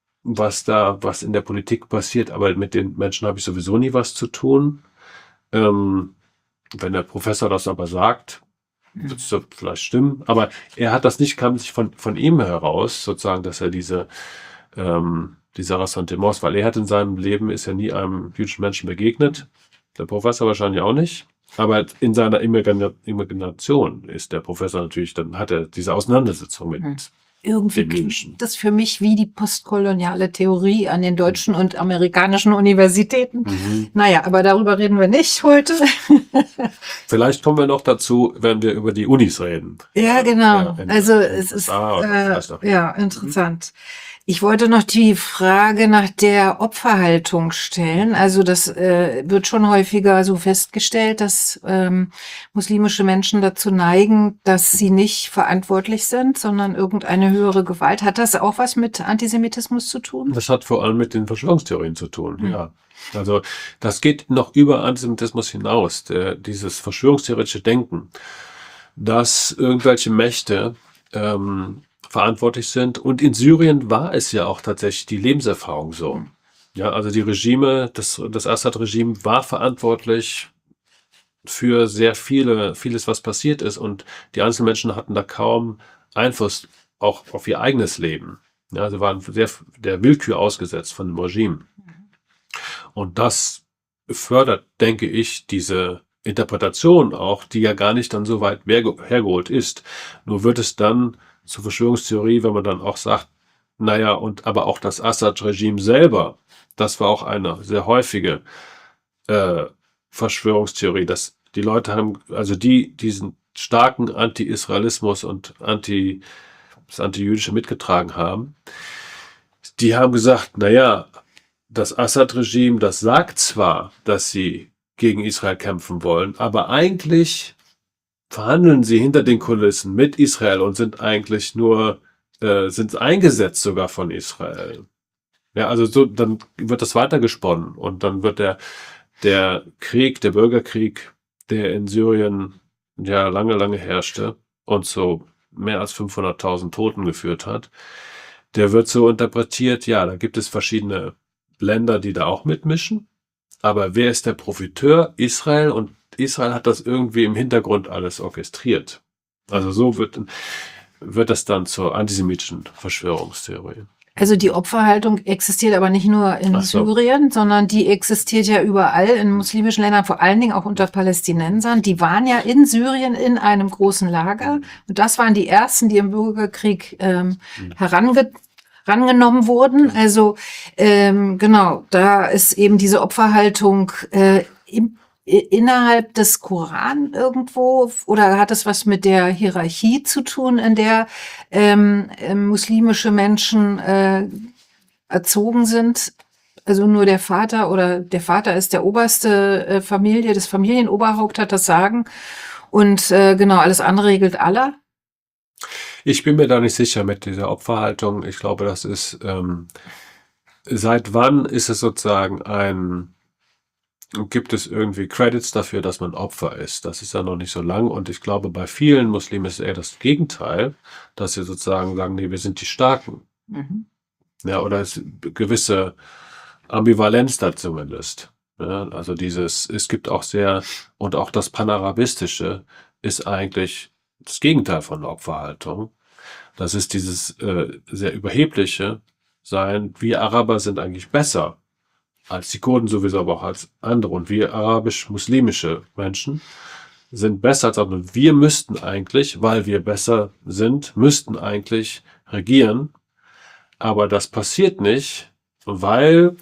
was in der Politik passiert, aber mit den Menschen habe ich sowieso nie was zu tun. Wenn der Professor das aber sagt, wird es vielleicht stimmen. Aber er hat das nicht, kam sich von ihm heraus, sozusagen, dass er dieser Ressentiments, weil er hat in seinem Leben, ist ja nie einem jüdischen Menschen begegnet. Der Professor wahrscheinlich auch nicht. Aber in seiner Imagination ist der Professor natürlich, dann hat er diese Auseinandersetzung mit Irgendwie den Menschen. klingt das für mich wie die postkoloniale Theorie an den deutschen und amerikanischen Universitäten. Naja, aber darüber reden wir nicht heute. Vielleicht kommen wir noch dazu, wenn wir über die Unis reden. Ja, genau. Ja, Also es ist interessant. Ich wollte noch die Frage nach der Opferhaltung stellen. Also das wird schon häufiger so festgestellt, dass muslimische Menschen dazu neigen, dass sie nicht verantwortlich sind, sondern irgendeine höhere Gewalt. Hat das auch was mit Antisemitismus zu tun? Das hat vor allem mit den Verschwörungstheorien zu tun, ja. Also das geht noch über Antisemitismus hinaus. Dieses verschwörungstheoretische Denken, dass irgendwelche Mächte verantwortlich sind. Und in Syrien war es ja auch tatsächlich die Lebenserfahrung so. Ja, also die Regime, das Assad-Regime war verantwortlich für sehr vieles, was passiert ist. Und die Einzelmenschen hatten da kaum Einfluss auch auf ihr eigenes Leben. Ja, sie waren sehr der Willkür ausgesetzt von dem Regime. Und das fördert, denke ich, diese Interpretation auch, die ja gar nicht dann so weit hergeholt ist. Nur wird es dann zur Verschwörungstheorie, wenn man dann auch sagt, naja, aber auch das Assad-Regime selber, das war auch eine sehr häufige Verschwörungstheorie, dass die Leute haben, also diesen starken Anti-Israelismus und das Antijüdische mitgetragen haben, die haben gesagt, naja, das Assad-Regime, das sagt zwar, dass sie gegen Israel kämpfen wollen, aber eigentlich verhandeln sie hinter den Kulissen mit Israel und sind eigentlich sind eingesetzt sogar von Israel. Ja, also so, dann wird das weitergesponnen und dann wird der Bürgerkrieg, der in Syrien ja lange herrschte und so mehr als 500.000 Toten geführt hat, der wird so interpretiert, ja, da gibt es verschiedene Länder, die da auch mitmischen, aber wer ist der Profiteur? Israel, und Israel hat das irgendwie im Hintergrund alles orchestriert. Also so wird das dann zur antisemitischen Verschwörungstheorie. Also die Opferhaltung existiert aber nicht nur in Syrien, sondern die existiert ja überall in muslimischen Ländern, vor allen Dingen auch unter Palästinensern. Die waren ja in Syrien in einem großen Lager und das waren die ersten, die im Bürgerkrieg herangenommen wurden. Also genau, da ist eben diese Opferhaltung innerhalb des Koran irgendwo oder hat es was mit der Hierarchie zu tun, in der muslimische Menschen erzogen sind? Also nur der Vater oder der Vater ist der oberste Familie, das Familienoberhaupt hat das Sagen und genau, alles andere regelt Allah. Ich bin mir da nicht sicher mit dieser Opferhaltung. Ich glaube, das ist, seit wann ist es sozusagen gibt es irgendwie Credits dafür, dass man Opfer ist? Das ist ja noch nicht so lang und ich glaube, bei vielen Muslimen ist eher das Gegenteil, dass sie sozusagen sagen, nee, wir sind die Starken. Mhm. Ja, oder es gewisse Ambivalenz da zumindest. Ja, also es gibt auch und auch das Panarabistische ist eigentlich das Gegenteil von Opferhaltung. Das ist dieses sehr überhebliche Sein. Wir Araber sind eigentlich besser als die Kurden sowieso, aber auch als andere. Und wir arabisch-muslimische Menschen sind besser als andere. Und wir müssten eigentlich, weil wir besser sind, müssten eigentlich regieren. Aber das passiert nicht, weil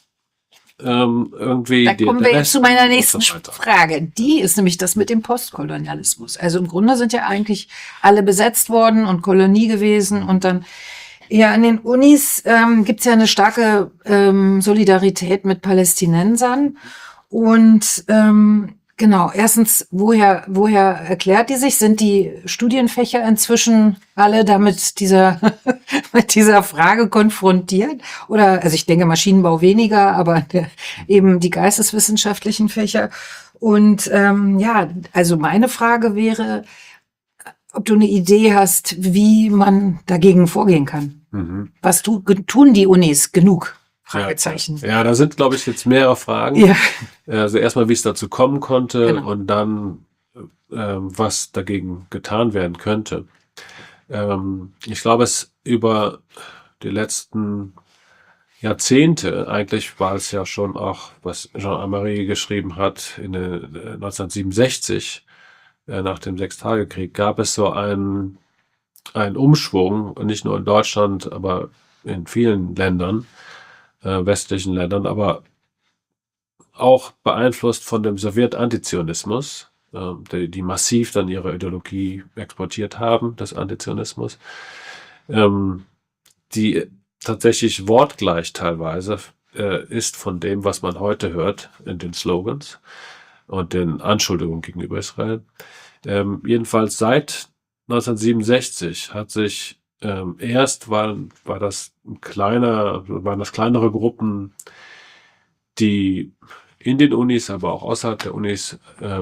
irgendwie Da kommen wir jetzt zu meiner nächsten Frage. Die ist nämlich das mit dem Postkolonialismus. Also im Grunde sind ja eigentlich alle besetzt worden und Kolonie gewesen und dann ja, an den Unis gibt's ja eine starke Solidarität mit Palästinensern. Und genau, erstens, woher erklärt die sich? Sind die Studienfächer inzwischen alle damit mit dieser Frage konfrontiert? Oder, also ich denke Maschinenbau weniger, aber eben die geisteswissenschaftlichen Fächer. Und ja, also meine Frage wäre, ob du eine Idee hast, wie man dagegen vorgehen kann. Mhm. Was tun die Unis genug? Fragezeichen. Ja, da sind, glaube ich, jetzt mehrere Fragen. Ja. Also erstmal, wie es dazu kommen konnte Genau. und dann, was dagegen getan werden könnte. Ich glaube, es über die letzten Jahrzehnte, eigentlich war es ja schon auch, was Jean Amari geschrieben hat, 1967, nach dem Sechstagekrieg, gab es so einen Umschwung, nicht nur in Deutschland, aber in vielen Ländern, westlichen Ländern, aber auch beeinflusst von dem Sowjet-Antizionismus, die massiv dann ihre Ideologie exportiert haben, des Antizionismus, die tatsächlich wortgleich teilweise ist von dem, was man heute hört in den Slogans und den Anschuldigungen gegenüber Israel. Jedenfalls seit 1967 hat sich erst waren das kleinere Gruppen, die in den Unis, aber auch außerhalb der Unis,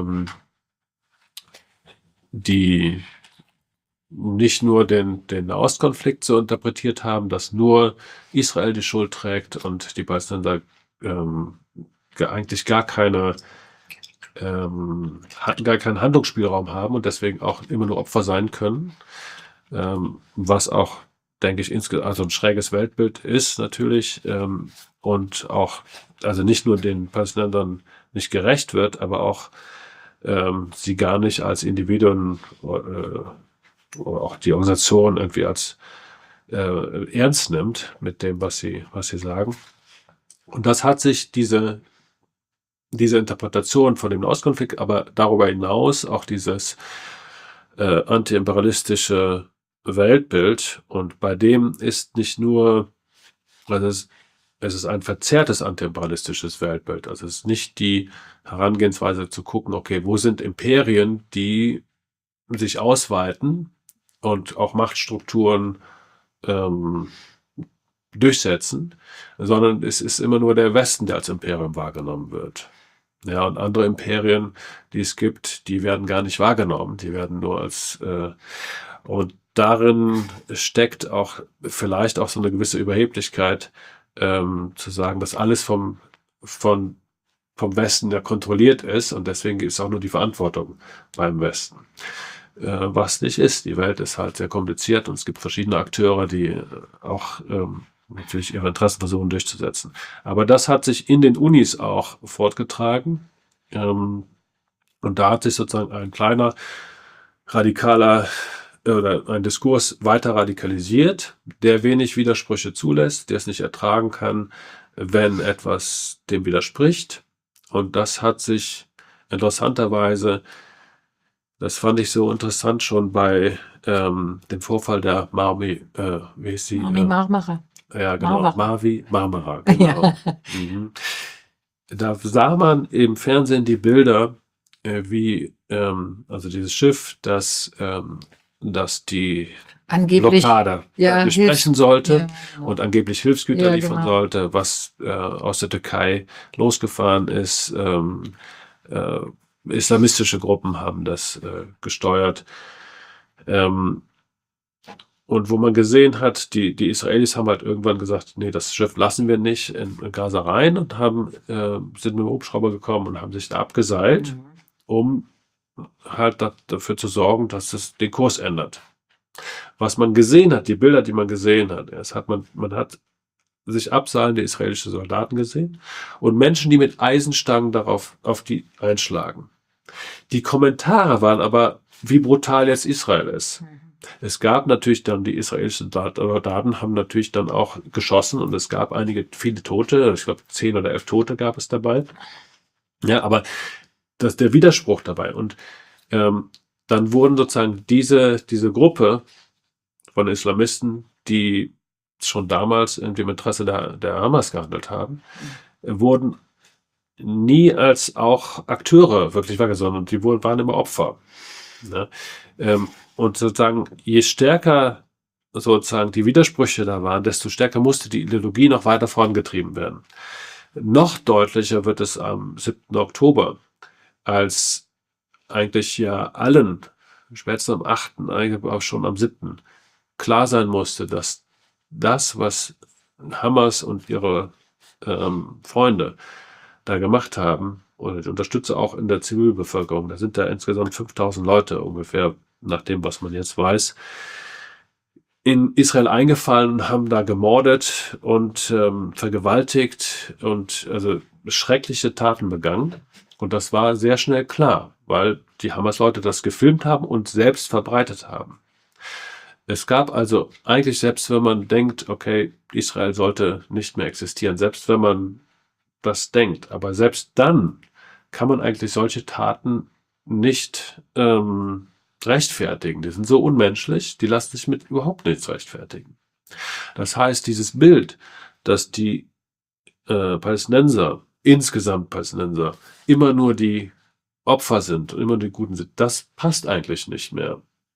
die nicht nur den Nahostkonflikt so interpretiert haben, dass nur Israel die Schuld trägt und die Palästinenser eigentlich hatten gar keinen Handlungsspielraum haben und deswegen auch immer nur Opfer sein können, was auch, denke ich, also ein schräges Weltbild ist natürlich und auch, also nicht nur den Palästinensern nicht gerecht wird, aber auch sie gar nicht als Individuen oder auch die Organisation irgendwie als ernst nimmt mit dem, was sie sagen. Und das hat sich diese Interpretation von dem Nahostkonflikt, aber darüber hinaus auch dieses antiimperialistische Weltbild. Und bei dem ist nicht nur, also es ist ein verzerrtes antiimperialistisches Weltbild. Also es ist nicht die Herangehensweise zu gucken, okay, wo sind Imperien, die sich ausweiten und auch Machtstrukturen durchsetzen, sondern es ist immer nur der Westen, der als Imperium wahrgenommen wird. Ja, und andere Imperien, die es gibt, die werden gar nicht wahrgenommen. Die werden nur als und darin steckt auch vielleicht auch so eine gewisse Überheblichkeit, zu sagen, dass alles vom Westen ja kontrolliert ist und deswegen gibt es auch nur die Verantwortung beim Westen. Was nicht ist. Die Welt ist halt sehr kompliziert und es gibt verschiedene Akteure, die auch natürlich ihre Interessen versuchen durchzusetzen. Aber das hat sich in den Unis auch fortgetragen. Und da hat sich sozusagen ein kleiner radikaler oder ein Diskurs weiter radikalisiert, der wenig Widersprüche zulässt, der es nicht ertragen kann, wenn etwas dem widerspricht. Und das hat sich interessanterweise, das fand ich so interessant schon bei dem Vorfall der wie hieß sie? Mami Marmara. Ja, genau, Marmara. Marmara, genau. Mhm. Da sah man im Fernsehen die Bilder, wie, also dieses Schiff, das die Angeblich, Blockade ja, besprechen sollte ja, genau. und angeblich Hilfsgüter Ja, liefern genau. sollte, was aus der Türkei losgefahren ist. Islamistische Gruppen haben das gesteuert. Und wo man gesehen hat, die Israelis haben halt irgendwann gesagt, nee, das Schiff lassen wir nicht in Gaza rein und sind mit dem Hubschrauber gekommen und haben sich da abgeseilt, um halt dafür zu sorgen, dass es den Kurs ändert. Was man gesehen hat, die Bilder, die man gesehen hat, man hat sich abseilende israelische Soldaten gesehen und Menschen, die mit Eisenstangen auf die einschlagen. Die Kommentare waren aber, wie brutal jetzt Israel ist. Es gab natürlich dann, die israelischen Soldaten haben natürlich dann auch geschossen und es gab viele Tote, ich glaube 10 oder 11 Tote gab es dabei. Ja, aber das ist der Widerspruch dabei. Und dann wurden sozusagen diese Gruppe von Islamisten, die schon damals irgendwie im Interesse der Hamas gehandelt haben, wurden nie als auch Akteure wirklich wahrgenommen, sondern die waren immer Opfer. Ne? Und sozusagen, je stärker sozusagen die Widersprüche da waren, desto stärker musste die Ideologie noch weiter vorangetrieben werden. Noch deutlicher wird es am 7. Oktober, als eigentlich ja allen, spätestens am 8., eigentlich auch schon am 7., klar sein musste, dass das, was Hamas und ihre Freunde da gemacht haben, und Unterstützer auch in der Zivilbevölkerung, da sind da insgesamt 5000 Leute ungefähr, nach dem, was man jetzt weiß, in Israel eingefallen und haben da gemordet und vergewaltigt und also schreckliche Taten begangen. Und das war sehr schnell klar, weil die Hamas-Leute das gefilmt haben und selbst verbreitet haben. Es gab also eigentlich, selbst wenn man denkt, okay, Israel sollte nicht mehr existieren, selbst wenn man das denkt, aber selbst dann kann man eigentlich solche Taten nicht rechtfertigen. Die sind so unmenschlich, die lassen sich mit überhaupt nichts rechtfertigen. Das heißt, dieses Bild, dass die insgesamt Palästinenser, immer nur die Opfer sind und immer die Guten sind, das passt eigentlich nicht mehr.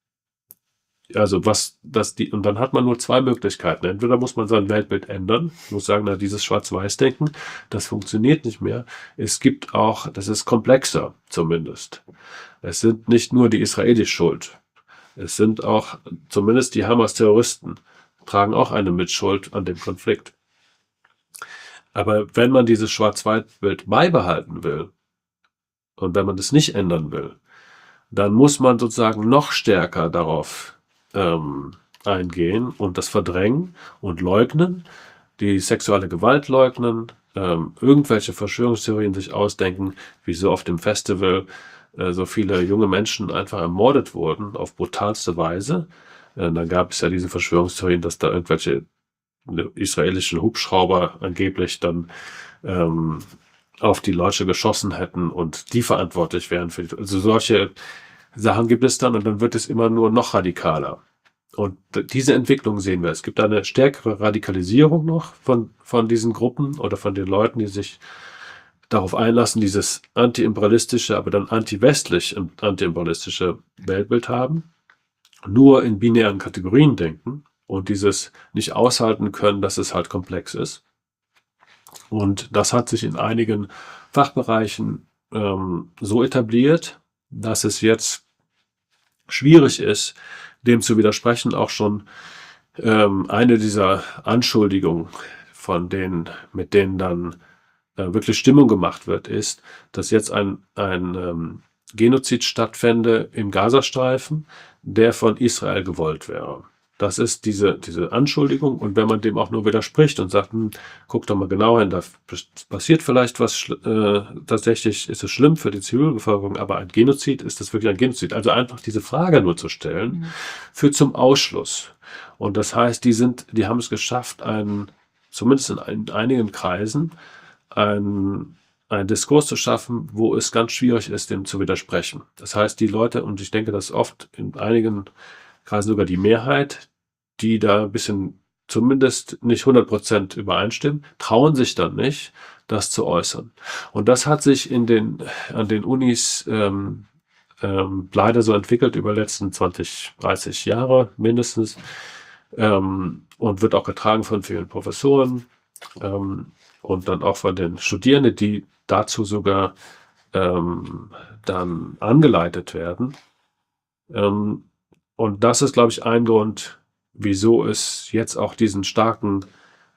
Also und dann hat man nur zwei Möglichkeiten. Entweder muss man sein Weltbild ändern, muss sagen, na, dieses Schwarz-Weiß-Denken, das funktioniert nicht mehr. Es gibt auch, das ist komplexer zumindest. Es sind nicht nur die Israelis schuld. Es sind auch, zumindest die Hamas-Terroristen, tragen auch eine Mitschuld an dem Konflikt. Aber wenn man dieses Schwarz-Weiß-Bild beibehalten will und wenn man das nicht ändern will, dann muss man sozusagen noch stärker darauf eingehen und das verdrängen und leugnen, die sexuelle Gewalt leugnen, irgendwelche Verschwörungstheorien sich ausdenken, wie so auf dem Festival so viele junge Menschen einfach ermordet wurden auf brutalste Weise. Dann gab es ja diese Verschwörungstheorien, dass da irgendwelche israelischen Hubschrauber angeblich dann auf die Leute geschossen hätten und die verantwortlich wären für also solche Sachen gibt es dann und dann wird es immer nur noch radikaler. Und diese Entwicklung sehen wir. Es gibt eine stärkere Radikalisierung noch von diesen Gruppen oder von den Leuten, die sich darauf einlassen, dieses anti-imperialistische, aber dann anti-westlich und anti-imperialistische Weltbild haben, nur in binären Kategorien denken und dieses nicht aushalten können, dass es halt komplex ist. Und das hat sich in einigen Fachbereichen so etabliert, dass es jetzt schwierig ist, dem zu widersprechen. Auch schon eine dieser Anschuldigungen, mit denen dann wirklich Stimmung gemacht wird, ist, dass jetzt ein Genozid stattfände im Gazastreifen, der von Israel gewollt wäre. Das ist diese Anschuldigung und wenn man dem auch nur widerspricht und sagt, guck doch mal genau hin, da passiert vielleicht was, tatsächlich ist es schlimm für die Zivilbevölkerung, aber ein Genozid, ist das wirklich ein Genozid? Also einfach diese Frage nur zu stellen, führt zum Ausschluss. Und das heißt, die haben es geschafft, zumindest in einigen Kreisen, ein einen Diskurs zu schaffen, wo es ganz schwierig ist, dem zu widersprechen. Das heißt, die Leute, und ich denke, das ist oft in einigen Kreisen sogar die Mehrheit, die da ein bisschen zumindest nicht 100% übereinstimmen, trauen sich dann nicht, das zu äußern. Und das hat sich an den Unis leider so entwickelt über die letzten 20, 30 Jahre mindestens, und wird auch getragen von vielen Professoren und dann auch von den Studierenden, die dazu sogar dann angeleitet werden. Und das ist, glaube ich, ein Grund, wieso es jetzt auch diese starke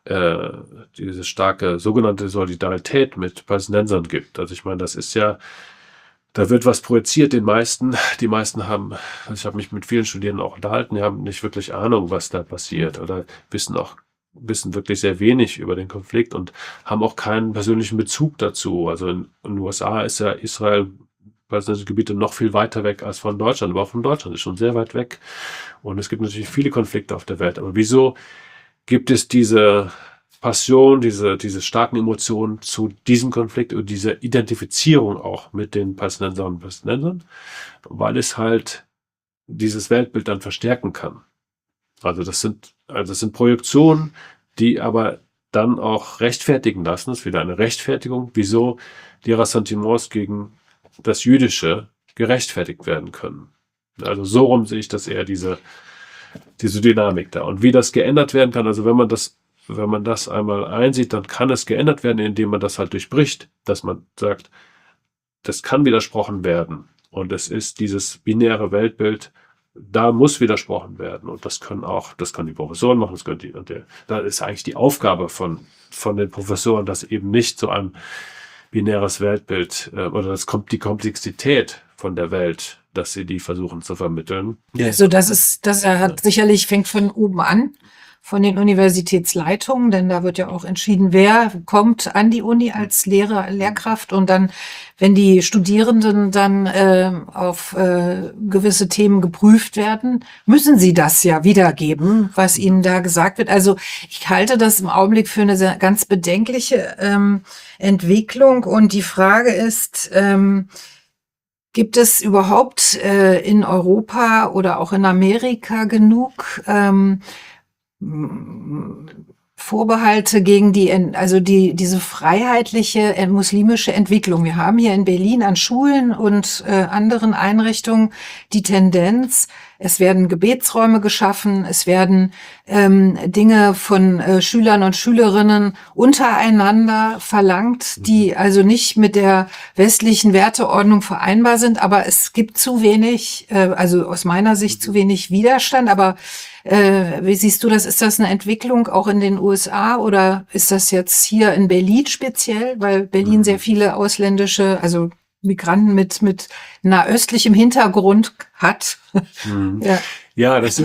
sogenannte Solidarität mit Palästinensern gibt. Also ich meine, das ist ja, da wird was projiziert den meisten. Die meisten haben, also ich habe mich mit vielen Studierenden auch unterhalten, die haben nicht wirklich Ahnung, was da passiert oder wissen wirklich sehr wenig über den Konflikt und haben auch keinen persönlichen Bezug dazu. Also in den USA ist ja Israel, palästinensische Gebiete noch viel weiter weg als von Deutschland, aber auch von Deutschland ist schon sehr weit weg. Und es gibt natürlich viele Konflikte auf der Welt. Aber wieso gibt es diese Passion, diese starken Emotionen zu diesem Konflikt und diese Identifizierung auch mit den Palästinensern und Palästinensern? Weil es halt dieses Weltbild dann verstärken kann. Also das sind Projektionen, die aber dann auch rechtfertigen lassen. Das ist wieder eine Rechtfertigung, wieso die Ressentiments gegen das Jüdische gerechtfertigt werden können. Also so rum sehe ich das eher, diese Dynamik da. Und wie das geändert werden kann, also wenn man das einmal einsieht, dann kann es geändert werden, indem man das halt durchbricht, dass man sagt, das kann widersprochen werden. Und es ist dieses binäre Weltbild, da muss widersprochen werden. Und das können die Professoren machen, da ist eigentlich die Aufgabe von den Professoren, dass eben nicht so ein binäres Weltbild oder die Komplexität von der Welt, dass sie die versuchen zu vermitteln. Also sicherlich fängt von oben an, von den Universitätsleitungen, denn da wird ja auch entschieden, wer kommt an die Uni als Lehrkraft und dann, wenn die Studierenden dann auf gewisse Themen geprüft werden, müssen sie das ja wiedergeben, was ihnen da gesagt wird. Also ich halte das im Augenblick für eine ganz bedenkliche Entwicklung und die Frage ist, gibt es überhaupt in Europa oder auch in Amerika genug Vorbehalte gegen diese freiheitliche muslimische Entwicklung? Wir haben hier in Berlin an Schulen und anderen Einrichtungen die Tendenz, es werden Gebetsräume geschaffen, es werden Dinge von Schülern und Schülerinnen untereinander verlangt, die also nicht mit der westlichen Werteordnung vereinbar sind, aber es gibt zu wenig, also aus meiner Sicht zu wenig Widerstand, aber wie siehst du das? Ist das eine Entwicklung auch in den USA oder ist das jetzt hier in Berlin speziell, weil Berlin sehr viele ausländische, also Migranten mit nahöstlichem Hintergrund hat? Ja, es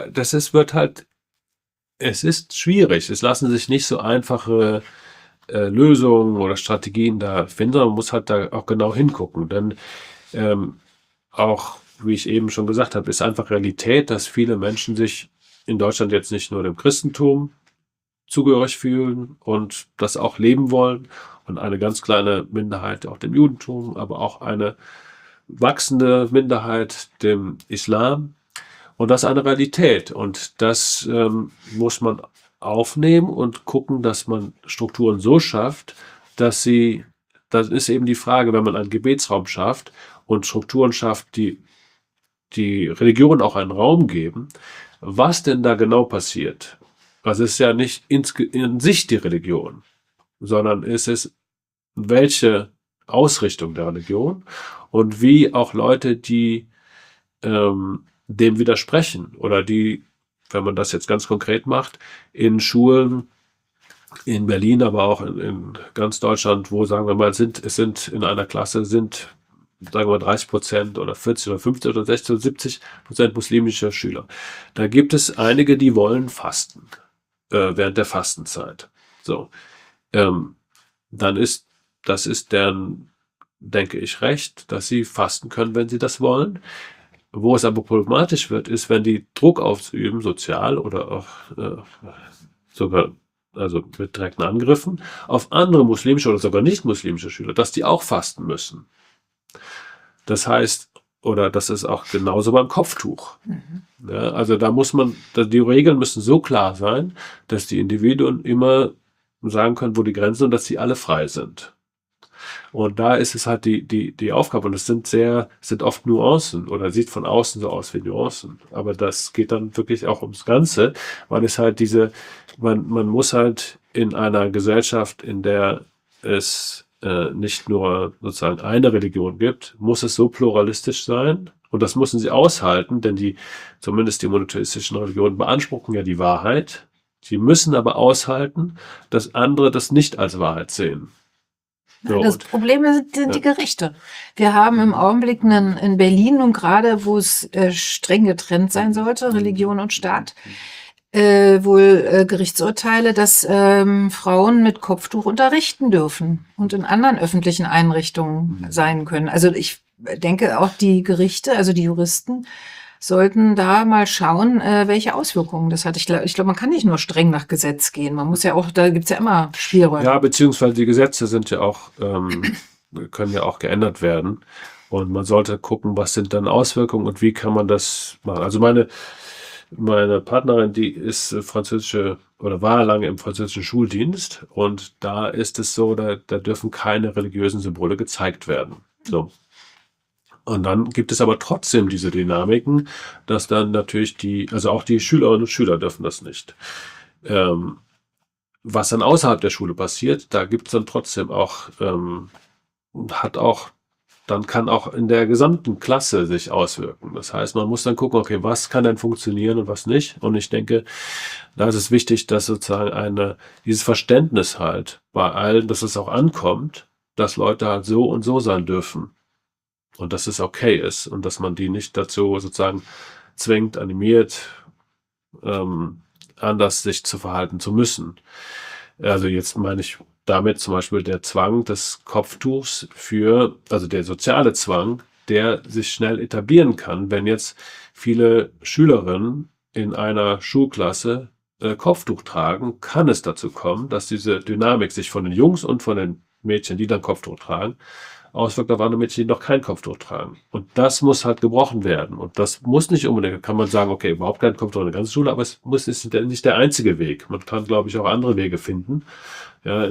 ist schwierig. Es lassen sich nicht so einfache Lösungen oder Strategien da finden, sondern man muss halt da auch genau hingucken. Denn auch, wie ich eben schon gesagt habe, ist einfach Realität, dass viele Menschen sich in Deutschland jetzt nicht nur dem Christentum zugehörig fühlen und das auch leben wollen und eine ganz kleine Minderheit auch dem Judentum, aber auch eine wachsende Minderheit dem Islam. Und das ist eine Realität und das muss man aufnehmen und gucken, dass man Strukturen so schafft, das ist eben die Frage, wenn man einen Gebetsraum schafft und Strukturen schafft, die Religion auch einen Raum geben, was denn da genau passiert. Also es ist ja nicht in sich die Religion, sondern es ist welche Ausrichtung der Religion und wie auch Leute, die dem widersprechen oder die, wenn man das jetzt ganz konkret macht, in Schulen in Berlin, aber auch in ganz Deutschland, wo, sagen wir mal, es sind in einer Klasse sagen wir mal 30% oder 40 oder 50 oder 60 oder 70% muslimischer Schüler. Da gibt es einige, die wollen fasten während der Fastenzeit. So, dann ist deren, denke ich, Recht, dass sie fasten können, wenn sie das wollen. Wo es aber problematisch wird, ist, wenn die Druck ausüben, sozial oder auch sogar also mit direkten Angriffen, auf andere muslimische oder sogar nicht muslimische Schüler, dass die auch fasten müssen. Das heißt, oder das ist auch genauso beim Kopftuch. Ja, also da muss man, die Regeln müssen so klar sein, dass die Individuen immer sagen können, wo die Grenzen sind und dass sie alle frei sind. Und da ist es halt die Aufgabe, und es sind oft Nuancen oder sieht von außen so aus wie Nuancen. Aber das geht dann wirklich auch ums Ganze, weil es halt man muss halt in einer Gesellschaft, in der es nicht nur sozusagen eine Religion gibt, muss es so pluralistisch sein. Und das müssen sie aushalten, denn zumindest die monotheistischen Religionen beanspruchen ja die Wahrheit. Sie müssen aber aushalten, dass andere das nicht als Wahrheit sehen. So, Das Problem sind die Gerichte. Wir haben im Augenblick in Berlin nun gerade, wo es streng getrennt sein sollte, Religion und Staat, wohl Gerichtsurteile, dass Frauen mit Kopftuch unterrichten dürfen und in anderen öffentlichen Einrichtungen sein können. Also ich denke auch die Gerichte, also die Juristen, sollten da mal schauen, welche Auswirkungen das hat. Ich glaube, man kann nicht nur streng nach Gesetz gehen. Man muss ja auch, da gibt's ja immer Spielräume. Ja, beziehungsweise die Gesetze sind ja auch, können ja auch geändert werden. Und man sollte gucken, was sind dann Auswirkungen und wie kann man das machen. Also meine Partnerin, die ist französische oder war lange im französischen Schuldienst und da ist es so, da dürfen keine religiösen Symbole gezeigt werden. So. Und dann gibt es aber trotzdem diese Dynamiken, dass dann natürlich also auch die Schülerinnen und Schüler dürfen das nicht. Was dann außerhalb der Schule passiert, da gibt es dann trotzdem auch, dann kann auch in der gesamten Klasse sich auswirken. Das heißt, man muss dann gucken, okay, was kann denn funktionieren und was nicht? Und ich denke, da ist es wichtig, dass sozusagen dieses Verständnis halt bei allen, dass es auch ankommt, dass Leute halt so und so sein dürfen. Und dass es okay ist und dass man die nicht dazu sozusagen zwingt, animiert, anders sich zu verhalten zu müssen. Also jetzt meine ich damit zum Beispiel der Zwang des Kopftuchs also der soziale Zwang, der sich schnell etablieren kann, wenn jetzt viele Schülerinnen in einer Schulklasse Kopftuch tragen, kann es dazu kommen, dass diese Dynamik sich von den Jungs und von den Mädchen, die dann Kopftuch tragen, auswirkt auf andere Mädchen, die noch kein Kopftuch tragen. Und das muss halt gebrochen werden. Und das muss nicht unbedingt, kann man sagen, okay, überhaupt kein Kopftuch in der ganzen Schule, aber ist nicht der einzige Weg. Man kann, glaube ich, auch andere Wege finden. Ja,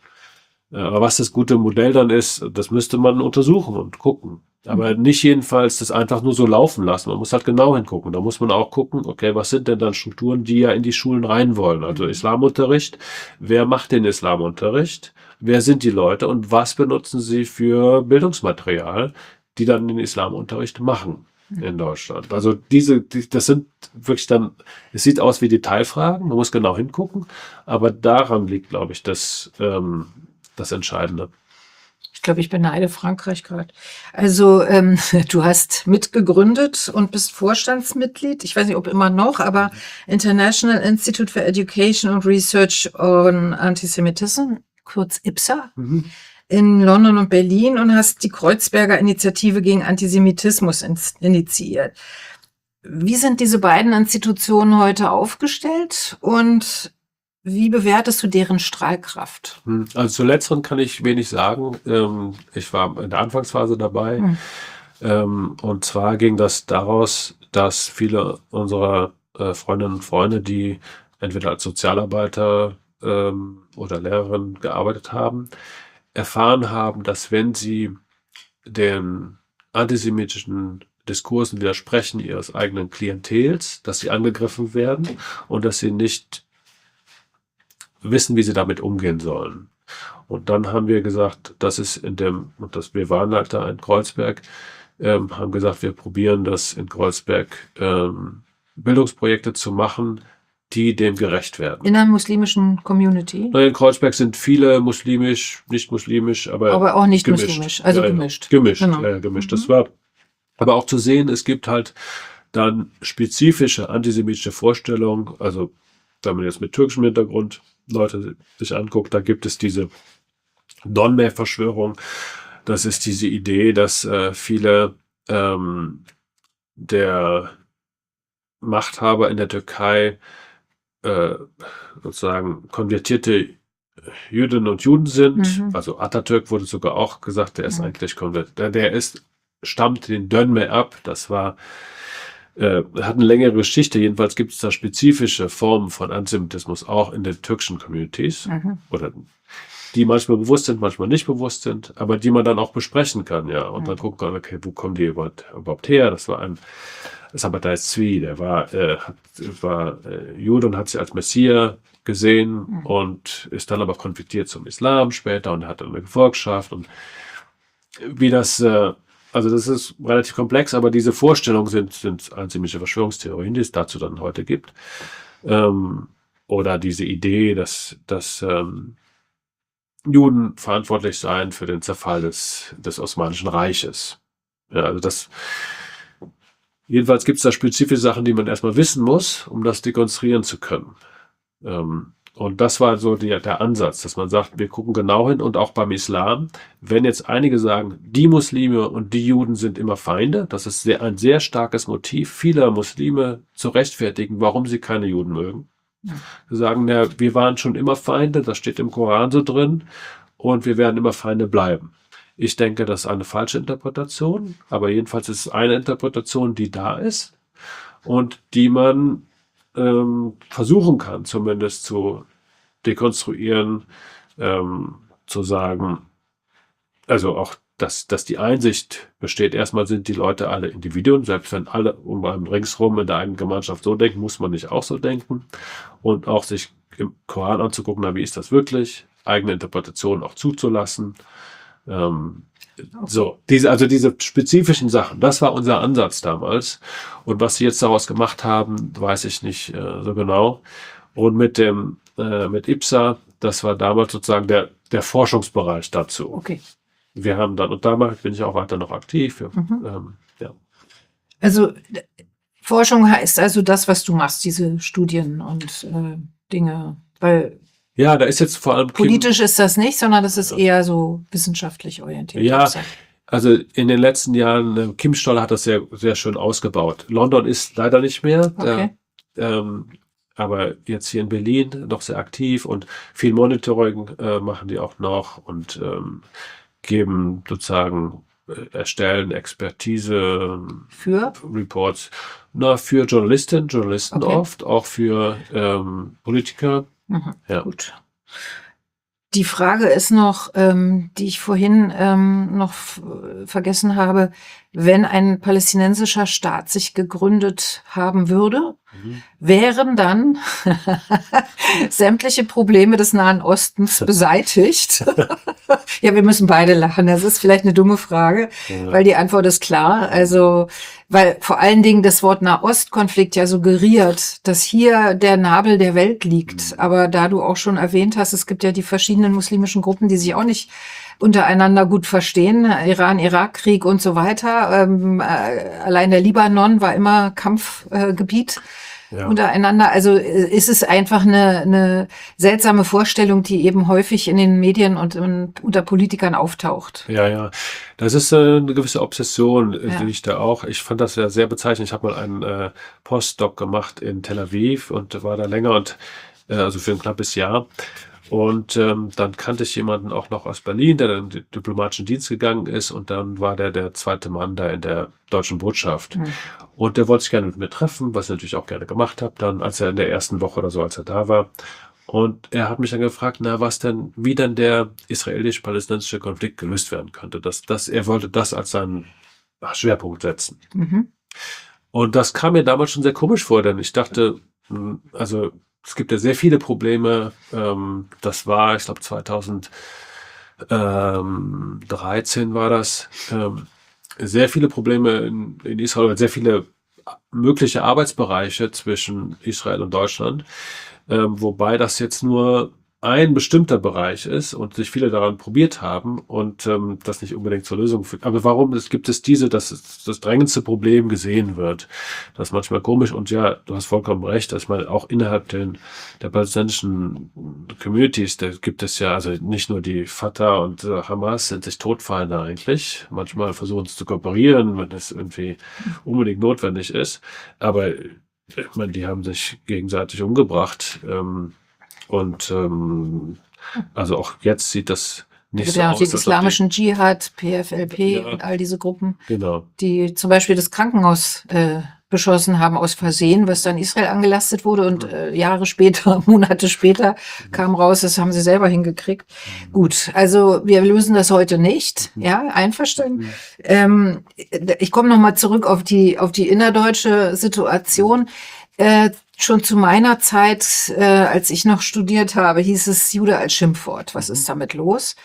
aber was das gute Modell dann ist, das müsste man untersuchen und gucken. Aber nicht jedenfalls das einfach nur so laufen lassen. Man muss halt genau hingucken. Da muss man auch gucken, okay, was sind denn dann Strukturen, die ja in die Schulen rein wollen? Also Islamunterricht, wer macht den Islamunterricht? Wer sind die Leute und was benutzen sie für Bildungsmaterial, die dann den Islamunterricht machen in Deutschland? Also das sind wirklich dann, es sieht aus wie Detailfragen, man muss genau hingucken, aber daran liegt, glaube ich, das Entscheidende. Ich glaube, ich beneide Frankreich gerade. Also du hast mitgegründet und bist Vorstandsmitglied. Ich weiß nicht, ob immer noch, aber International Institute for Education and Research on Antisemitism, kurz IPSA, in London und Berlin und hast die Kreuzberger Initiative gegen Antisemitismus initiiert. Wie sind diese beiden Institutionen heute aufgestellt und wie bewertest du deren Strahlkraft? Also zu letzteren kann ich wenig sagen. Ich war in der Anfangsphase dabei. Und zwar ging das daraus, dass viele unserer Freundinnen und Freunde, die entweder als Sozialarbeiter oder Lehrerin gearbeitet haben, erfahren haben, dass wenn sie den antisemitischen Diskursen widersprechen ihres eigenen Klientels, dass sie angegriffen werden und dass sie nicht wissen, wie sie damit umgehen sollen. Und dann haben wir gesagt, wir waren halt da in Kreuzberg, haben gesagt, wir probieren das in Kreuzberg Bildungsprojekte zu machen, die dem gerecht werden. In einer muslimischen Community? In Kreuzberg sind viele muslimisch, nicht muslimisch, aber auch nicht gemischt. muslimisch, also ja, gemischt. Gemischt, Genau. gemischt. Das war aber auch zu sehen, es gibt halt dann spezifische antisemitische Vorstellungen, also wenn man jetzt mit türkischem Hintergrund Leute sich anguckt, da gibt es diese Don-Mehr-Verschwörung. Das ist diese Idee, dass viele der Machthaber in der Türkei sozusagen konvertierte Jüdinnen und Juden sind. Mhm. Also Atatürk wurde sogar auch gesagt, der ist eigentlich stammt den Dönme ab. Das war, hat eine längere Geschichte. Jedenfalls gibt es da spezifische Formen von Antisemitismus auch in den türkischen Communities. Mhm. Oder die manchmal bewusst sind, manchmal nicht bewusst sind, aber die man dann auch besprechen kann, ja. Und dann gucken kann, okay, wo kommen die überhaupt her? Das war ein Sabbatai Tzvi, der war Jude und hat sich als Messias gesehen und ist dann aber konvertiert zum Islam später und hat dann eine Gefolgschaft und wie das, also das ist relativ komplex, aber diese Vorstellungen sind antisemitische Verschwörungstheorien, die es dazu dann heute gibt. Oder diese Idee, dass Juden verantwortlich seien für den Zerfall des Osmanischen Reiches. Ja, also jedenfalls gibt es da spezifische Sachen, die man erstmal wissen muss, um das dekonstruieren zu können. Und das war so der Ansatz, dass man sagt, wir gucken genau hin und auch beim Islam, wenn jetzt einige sagen, die Muslime und die Juden sind immer Feinde, das ist ein sehr starkes Motiv vieler Muslime zu rechtfertigen, warum sie keine Juden mögen. Sie sagen, ja, wir waren schon immer Feinde, das steht im Koran so drin und wir werden immer Feinde bleiben. Ich denke, das ist eine falsche Interpretation, aber jedenfalls ist es eine Interpretation, die da ist und die man versuchen kann, zumindest zu dekonstruieren, zu sagen, also auch, dass die Einsicht besteht. Erstmal sind die Leute alle Individuen, selbst wenn alle um einen ringsrum in der eigenen Gemeinschaft so denken, muss man nicht auch so denken. Und auch sich im Koran anzugucken, na, wie ist das wirklich? Eigene Interpretationen auch zuzulassen. So, diese spezifischen Sachen, das war unser Ansatz damals. Und was sie jetzt daraus gemacht haben, weiß ich nicht so genau. Und mit IPSA, das war damals sozusagen der Forschungsbereich dazu. Okay. Wir haben dann, und damals bin ich auch weiter noch aktiv. Ja. Also Forschung heißt also das, was du machst, diese Studien und Dinge, weil Ja, da ist jetzt vor allem politisch ist das nicht, sondern das ist eher so wissenschaftlich orientiert. Ja, also in den letzten Jahren, Kim Stoller hat das sehr, sehr schön ausgebaut. London ist leider nicht mehr, Okay. aber jetzt hier in Berlin noch sehr aktiv und viel Monitoring machen die auch noch und geben sozusagen, erstellen Expertise, Für? Reports, für Journalisten Okay. oft, auch für Politiker. Mhm. Ja. Gut. Die Frage ist noch, die ich vorhin noch vergessen habe, wenn ein palästinensischer Staat sich gegründet haben würde, wären dann sämtliche Probleme des Nahen Ostens beseitigt? Ja, wir müssen beide lachen. Das ist vielleicht eine dumme Frage, weil die Antwort ist klar. Also, weil vor allen Dingen das Wort Nahostkonflikt ja suggeriert, dass hier der Nabel der Welt liegt. Aber da du auch schon erwähnt hast, es gibt ja die verschiedenen muslimischen Gruppen, die sich auch nicht untereinander gut verstehen. Iran-Irak-Krieg und so weiter. Allein der Libanon war immer Kampfgebiet. Ja. Untereinander. Also ist es einfach eine seltsame Vorstellung, die eben häufig in den Medien und unter Politikern auftaucht. Ja. Das ist eine gewisse Obsession, Ja. die ich da auch. Ich fand das ja sehr bezeichnend. Ich habe mal einen Postdoc gemacht in Tel Aviv und war da länger und also für ein knappes Jahr. Und dann kannte ich jemanden auch noch aus Berlin, der dann in den diplomatischen Dienst gegangen ist und dann war der zweite Mann da in der deutschen Botschaft. Und der wollte sich gerne mit mir treffen, was ich natürlich auch gerne gemacht habe, dann als er in der ersten Woche oder so, als er da war. Und er hat mich dann gefragt, wie denn der israelisch-palästinensische Konflikt gelöst werden könnte. Er wollte das als seinen Schwerpunkt setzen. Mhm. Und das kam mir damals schon sehr komisch vor, denn ich dachte, also es gibt ja sehr viele Probleme. Das war, ich glaube 2013 war das. Sehr viele Probleme in Israel, sehr viele mögliche Arbeitsbereiche zwischen Israel und Deutschland, wobei das jetzt nur ein bestimmter Bereich ist und sich viele daran probiert haben und das nicht unbedingt zur Lösung führt. Aber warum gibt es dass das drängendste Problem gesehen wird? Das ist manchmal komisch und ja, du hast vollkommen recht, dass man auch innerhalb der palästinensischen Communities, da gibt es ja, also nicht nur die Fatah und Hamas sind sich Todfeinde eigentlich. Manchmal versuchen sie zu kooperieren, wenn es irgendwie unbedingt notwendig ist. Aber ich meine, die haben sich gegenseitig umgebracht. Also auch jetzt sieht das Es nicht gibt so ja noch aus, den als ob islamischen Dschihad, PFLP Ja. und all diese Gruppen, genau. die zum Beispiel das Krankenhaus beschossen haben aus Versehen, was dann Israel angelastet wurde und Jahre später, Monate später kam raus, das haben sie selber hingekriegt. Gut, also wir lösen das heute nicht, ja, einverstanden. Ich komme noch mal zurück auf die innerdeutsche Situation. Schon zu meiner Zeit, als ich noch studiert habe, hieß es Jude als Schimpfwort. Was ist damit los?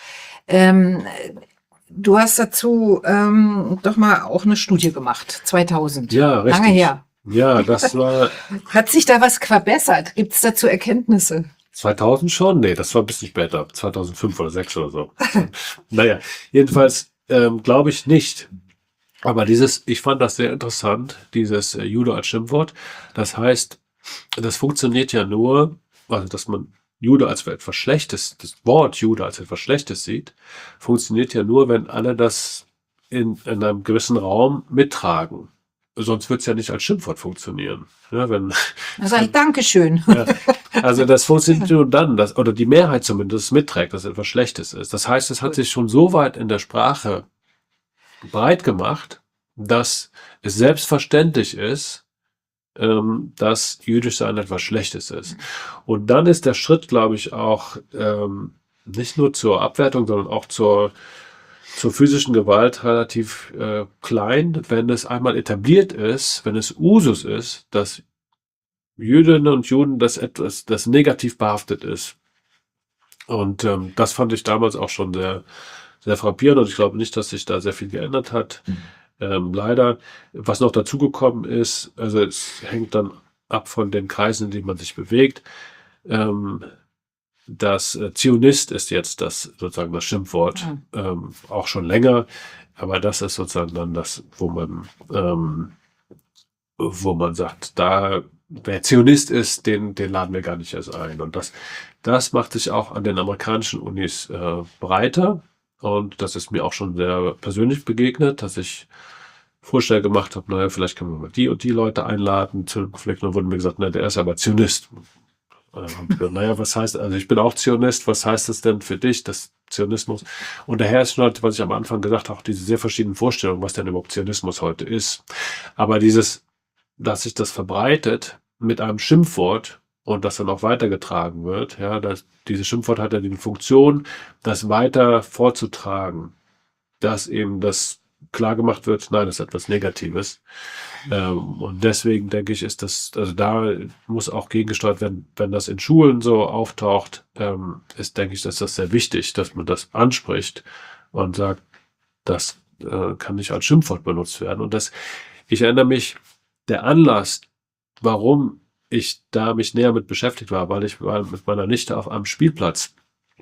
Du hast dazu doch mal auch eine Studie gemacht, 2000. Ja, richtig. Lange her. Ja, das war Hat sich da was verbessert? Gibt es dazu Erkenntnisse? 2000 schon? Nee, das war ein bisschen später. 2005 oder 2006 oder so. Naja, jedenfalls glaube ich nicht. Aber ich fand das sehr interessant, dieses Jude als Schimpfwort. Das heißt, das funktioniert ja nur, also dass man Jude als etwas Schlechtes, das Wort Jude als etwas Schlechtes sieht, funktioniert ja nur, wenn alle das in einem gewissen Raum mittragen. Sonst wird es ja nicht als Schimpfwort funktionieren. Ja, wenn, Da sage ich Dankeschön. ja, also das funktioniert nur dann, oder die Mehrheit zumindest mitträgt, dass etwas Schlechtes ist. Das heißt, es hat sich schon so weit in der Sprache breit gemacht, dass es selbstverständlich ist, dass jüdisch sein etwas Schlechtes ist. Und dann ist der Schritt, glaube ich, auch nicht nur zur Abwertung, sondern auch zur physischen Gewalt relativ klein, wenn es einmal etabliert ist, wenn es Usus ist, dass Jüdinnen und Juden das negativ behaftet ist. Und das fand ich damals auch schon sehr, sehr frappierend und ich glaube nicht, dass sich da sehr viel geändert hat. Leider, was noch dazugekommen ist, also es hängt dann ab von den Kreisen, in denen man sich bewegt. Das Zionist ist jetzt sozusagen das Schimpfwort, auch schon länger, aber das ist sozusagen dann das, wo man sagt, wer Zionist ist, den laden wir gar nicht erst ein. Und das macht sich auch an den amerikanischen Unis breiter. Und das ist mir auch schon sehr persönlich begegnet, dass ich Vorschläge gemacht habe, naja, vielleicht können wir mal die und die Leute einladen zu den Konflikten. Und dann wurde mir gesagt, na, der ist aber Zionist. Naja, was heißt, also ich bin auch Zionist, was heißt das denn für dich, das Zionismus? Und daher ist schon halt, was ich am Anfang gesagt habe, auch diese sehr verschiedenen Vorstellungen, was denn überhaupt Zionismus heute ist. Aber dass sich das verbreitet mit einem Schimpfwort und das dann auch weitergetragen wird, ja, dieses Schimpfwort hat ja die Funktion, das weiter vorzutragen, dass eben das klar gemacht wird, nein, das ist etwas Negatives. Und deswegen denke ich, also da muss auch gegengesteuert werden, wenn das in Schulen so auftaucht, denke ich, dass das sehr wichtig, dass man das anspricht und sagt, das kann nicht als Schimpfwort benutzt werden. Und ich erinnere mich, der Anlass, warum ich da mich näher mit beschäftigt war, weil ich war mit meiner Nichte auf einem Spielplatz.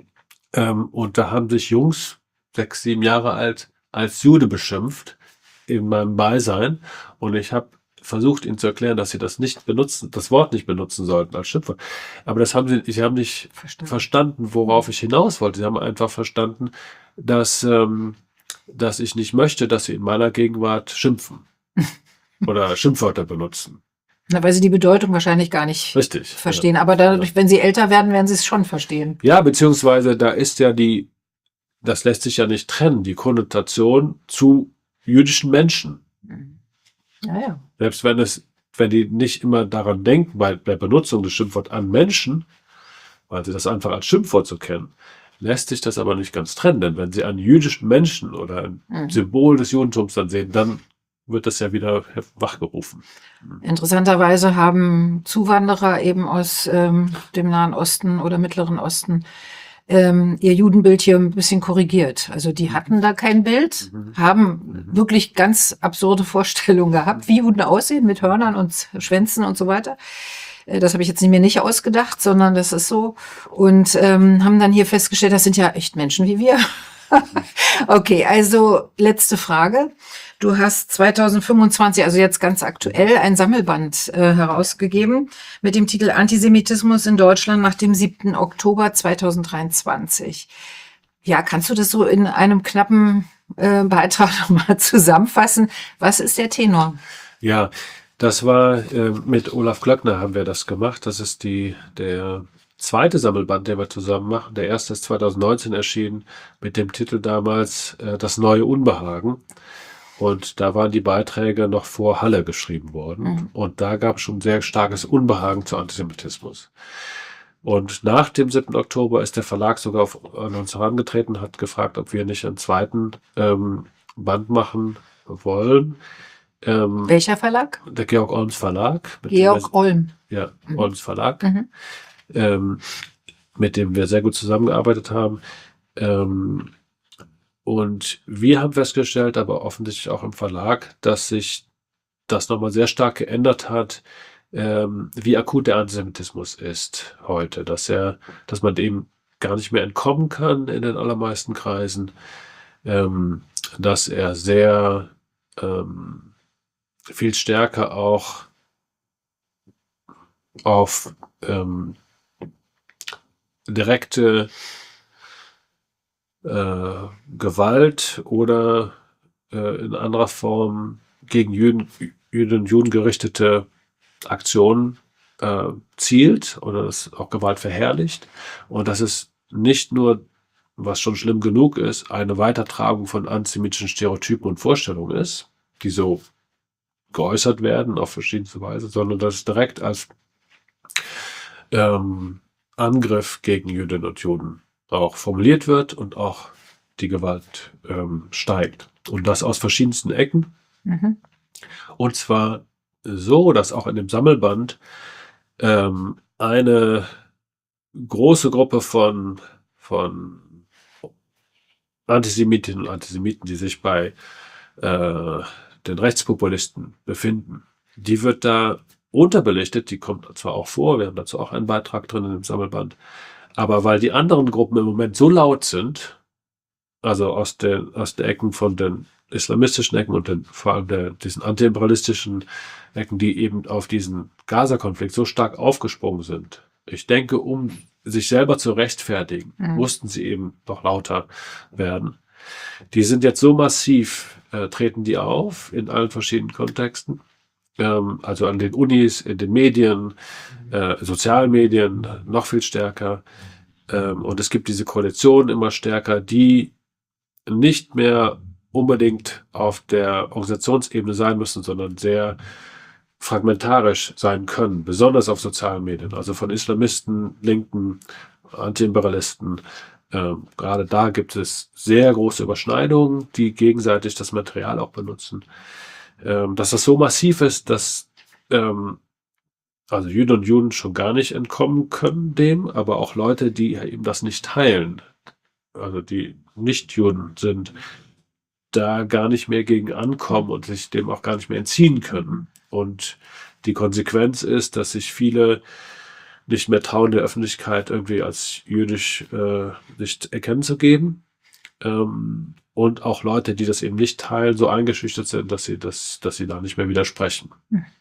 Und da haben sich Jungs, 6, 7 Jahre alt, als Jude beschimpft in meinem Beisein. Und ich habe versucht, ihnen zu erklären, dass sie das Wort nicht benutzen sollten als Schimpfwort. Aber sie haben nicht verstanden, worauf ich hinaus wollte. Sie haben einfach verstanden, dass ich nicht möchte, dass sie in meiner Gegenwart schimpfen oder Schimpfwörter benutzen. Na, weil sie die Bedeutung wahrscheinlich gar nicht verstehen. Ja. Aber dadurch, wenn sie älter werden, werden sie es schon verstehen. Ja, beziehungsweise da ist ja das lässt sich ja nicht trennen, die Konnotation zu jüdischen Menschen. Ja. Selbst wenn die nicht immer daran denken, bei der Benutzung des Schimpfworts an Menschen, weil sie das einfach als Schimpfwort so kennen, lässt sich das aber nicht ganz trennen. Denn wenn sie einen jüdischen Menschen oder ein Symbol des Judentums dann sehen, dann wird das ja wieder wachgerufen. Interessanterweise haben Zuwanderer eben aus dem Nahen Osten oder Mittleren Osten ihr Judenbild hier ein bisschen korrigiert. Also die hatten da kein Bild, haben wirklich ganz absurde Vorstellungen gehabt, wie Juden aussehen mit Hörnern und Schwänzen und so weiter. Das habe ich jetzt mir nicht ausgedacht, sondern das ist so. Und haben dann hier festgestellt, das sind ja echt Menschen wie wir. Okay, also letzte Frage. Du hast 2025, also jetzt ganz aktuell, ein Sammelband herausgegeben mit dem Titel Antisemitismus in Deutschland nach dem 7. Oktober 2023. Ja, kannst du das so in einem knappen Beitrag nochmal zusammenfassen? Was ist der Tenor? Ja, Das war mit Olaf Glöckner haben wir das gemacht. Das ist der zweite Sammelband, den wir zusammen machen. Der erste ist 2019 erschienen mit dem Titel damals Das neue Unbehagen. Und da waren die Beiträge noch vor Halle geschrieben worden. Und da gab es schon sehr starkes Unbehagen zu Antisemitismus. Und nach dem 7. Oktober ist der Verlag sogar an uns herangetreten, hat gefragt, ob wir nicht einen zweiten Band machen wollen. Welcher Verlag? Der Georg Olms Verlag. Georg Olm. Ja, Olms Verlag. Mit dem wir sehr gut zusammengearbeitet haben. Und wir haben festgestellt, aber offensichtlich auch im Verlag, dass sich das nochmal sehr stark geändert hat, wie akut der Antisemitismus ist heute. Dass man dem gar nicht mehr entkommen kann in den allermeisten Kreisen. Dass er sehr viel stärker auch auf direkte Gewalt oder in anderer Form gegen Juden und Juden gerichtete Aktionen zielt oder das auch Gewalt verherrlicht. Und das ist nicht nur, was schon schlimm genug ist, eine Weitertragung von antisemitischen Stereotypen und Vorstellungen ist, die so geäußert werden auf verschiedenste Weise, sondern dass es direkt als Angriff gegen Jüdinnen und Juden auch formuliert wird und auch die Gewalt steigt. Und das aus verschiedensten Ecken. Und zwar so, dass auch in dem Sammelband eine große Gruppe von Antisemitinnen und Antisemiten, die sich bei den Rechtspopulisten befinden, die wird da unterbelichtet, die kommt zwar auch vor, wir haben dazu auch einen Beitrag drin in dem Sammelband, aber weil die anderen Gruppen im Moment so laut sind, also aus den Ecken von den islamistischen Ecken und vor allem diesen antiimperialistischen Ecken, die eben auf diesen Gaza-Konflikt so stark aufgesprungen sind. Ich denke, um sich selber zu rechtfertigen, mussten sie eben noch lauter werden. Die sind jetzt so massiv, treten die auf in allen verschiedenen Kontexten, also an den Unis, in den Medien, sozialen Medien noch viel stärker. Und es gibt diese Koalitionen immer stärker, die nicht mehr unbedingt auf der Organisationsebene sein müssen, sondern sehr fragmentarisch sein können, besonders auf sozialen Medien, also von Islamisten, Linken, Antiimperialisten. Gerade da gibt es sehr große Überschneidungen, die gegenseitig das Material auch benutzen. Dass das so massiv ist, dass also Jüdinnen und Juden schon gar nicht entkommen können dem, aber auch Leute, die eben das nicht teilen, also die nicht Juden sind, da gar nicht mehr gegen ankommen und sich dem auch gar nicht mehr entziehen können. Und die Konsequenz ist, dass sich viele nicht mehr trauen, der Öffentlichkeit irgendwie als jüdisch nicht erkennen zu geben. Und auch Leute, die das eben nicht teilen, so eingeschüchtert sind, dass sie da nicht mehr widersprechen.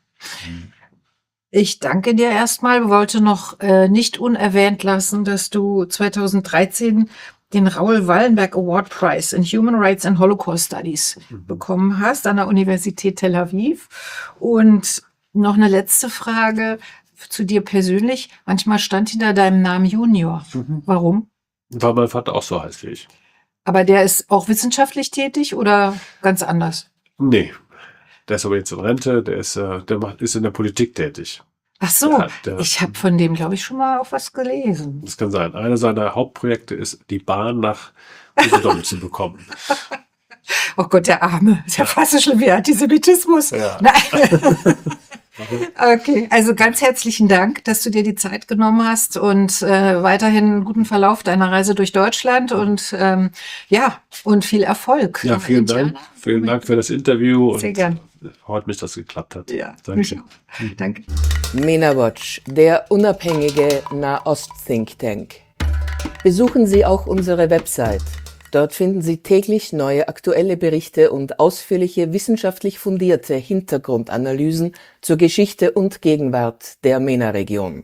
Ich danke dir erstmal. Wollte noch nicht unerwähnt lassen, dass du 2013 den Raoul Wallenberg Award Prize in Human Rights and Holocaust Studies bekommen hast an der Universität Tel Aviv. Und noch eine letzte Frage zu dir persönlich. Manchmal stand hinter deinem Namen Junior. Warum? Weil mein Vater auch so heißt wie ich. Aber der ist auch wissenschaftlich tätig oder ganz anders? Nee, der ist aber jetzt in Rente, der ist in der Politik tätig. Ach so, ich habe von dem, glaube ich, schon mal auch was gelesen. Das kann sein. Einer seiner Hauptprojekte ist, die Bahn nach Usedom zu bekommen. Oh Gott, der Arme. Ist ja fast so schlimm wie Antisemitismus. Ja. Nein. Okay, also ganz herzlichen Dank, dass du dir die Zeit genommen hast und weiterhin einen guten Verlauf deiner Reise durch Deutschland und und viel Erfolg. Ja, vielen Dank. Vielen Dank für das Interview. Sehr gern. Freut mich, dass es geklappt hat. Ja, Danke. Danke. MENA Watch, der unabhängige Nahost-Think Tank. Besuchen Sie auch unsere Website. Dort finden Sie täglich neue aktuelle Berichte und ausführliche wissenschaftlich fundierte Hintergrundanalysen zur Geschichte und Gegenwart der MENA-Region.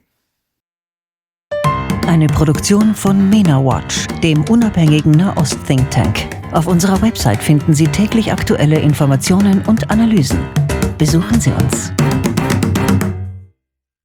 Eine Produktion von MENA Watch, dem unabhängigen Nahost-Think Tank. Auf unserer Website finden Sie täglich aktuelle Informationen und Analysen. Besuchen Sie uns.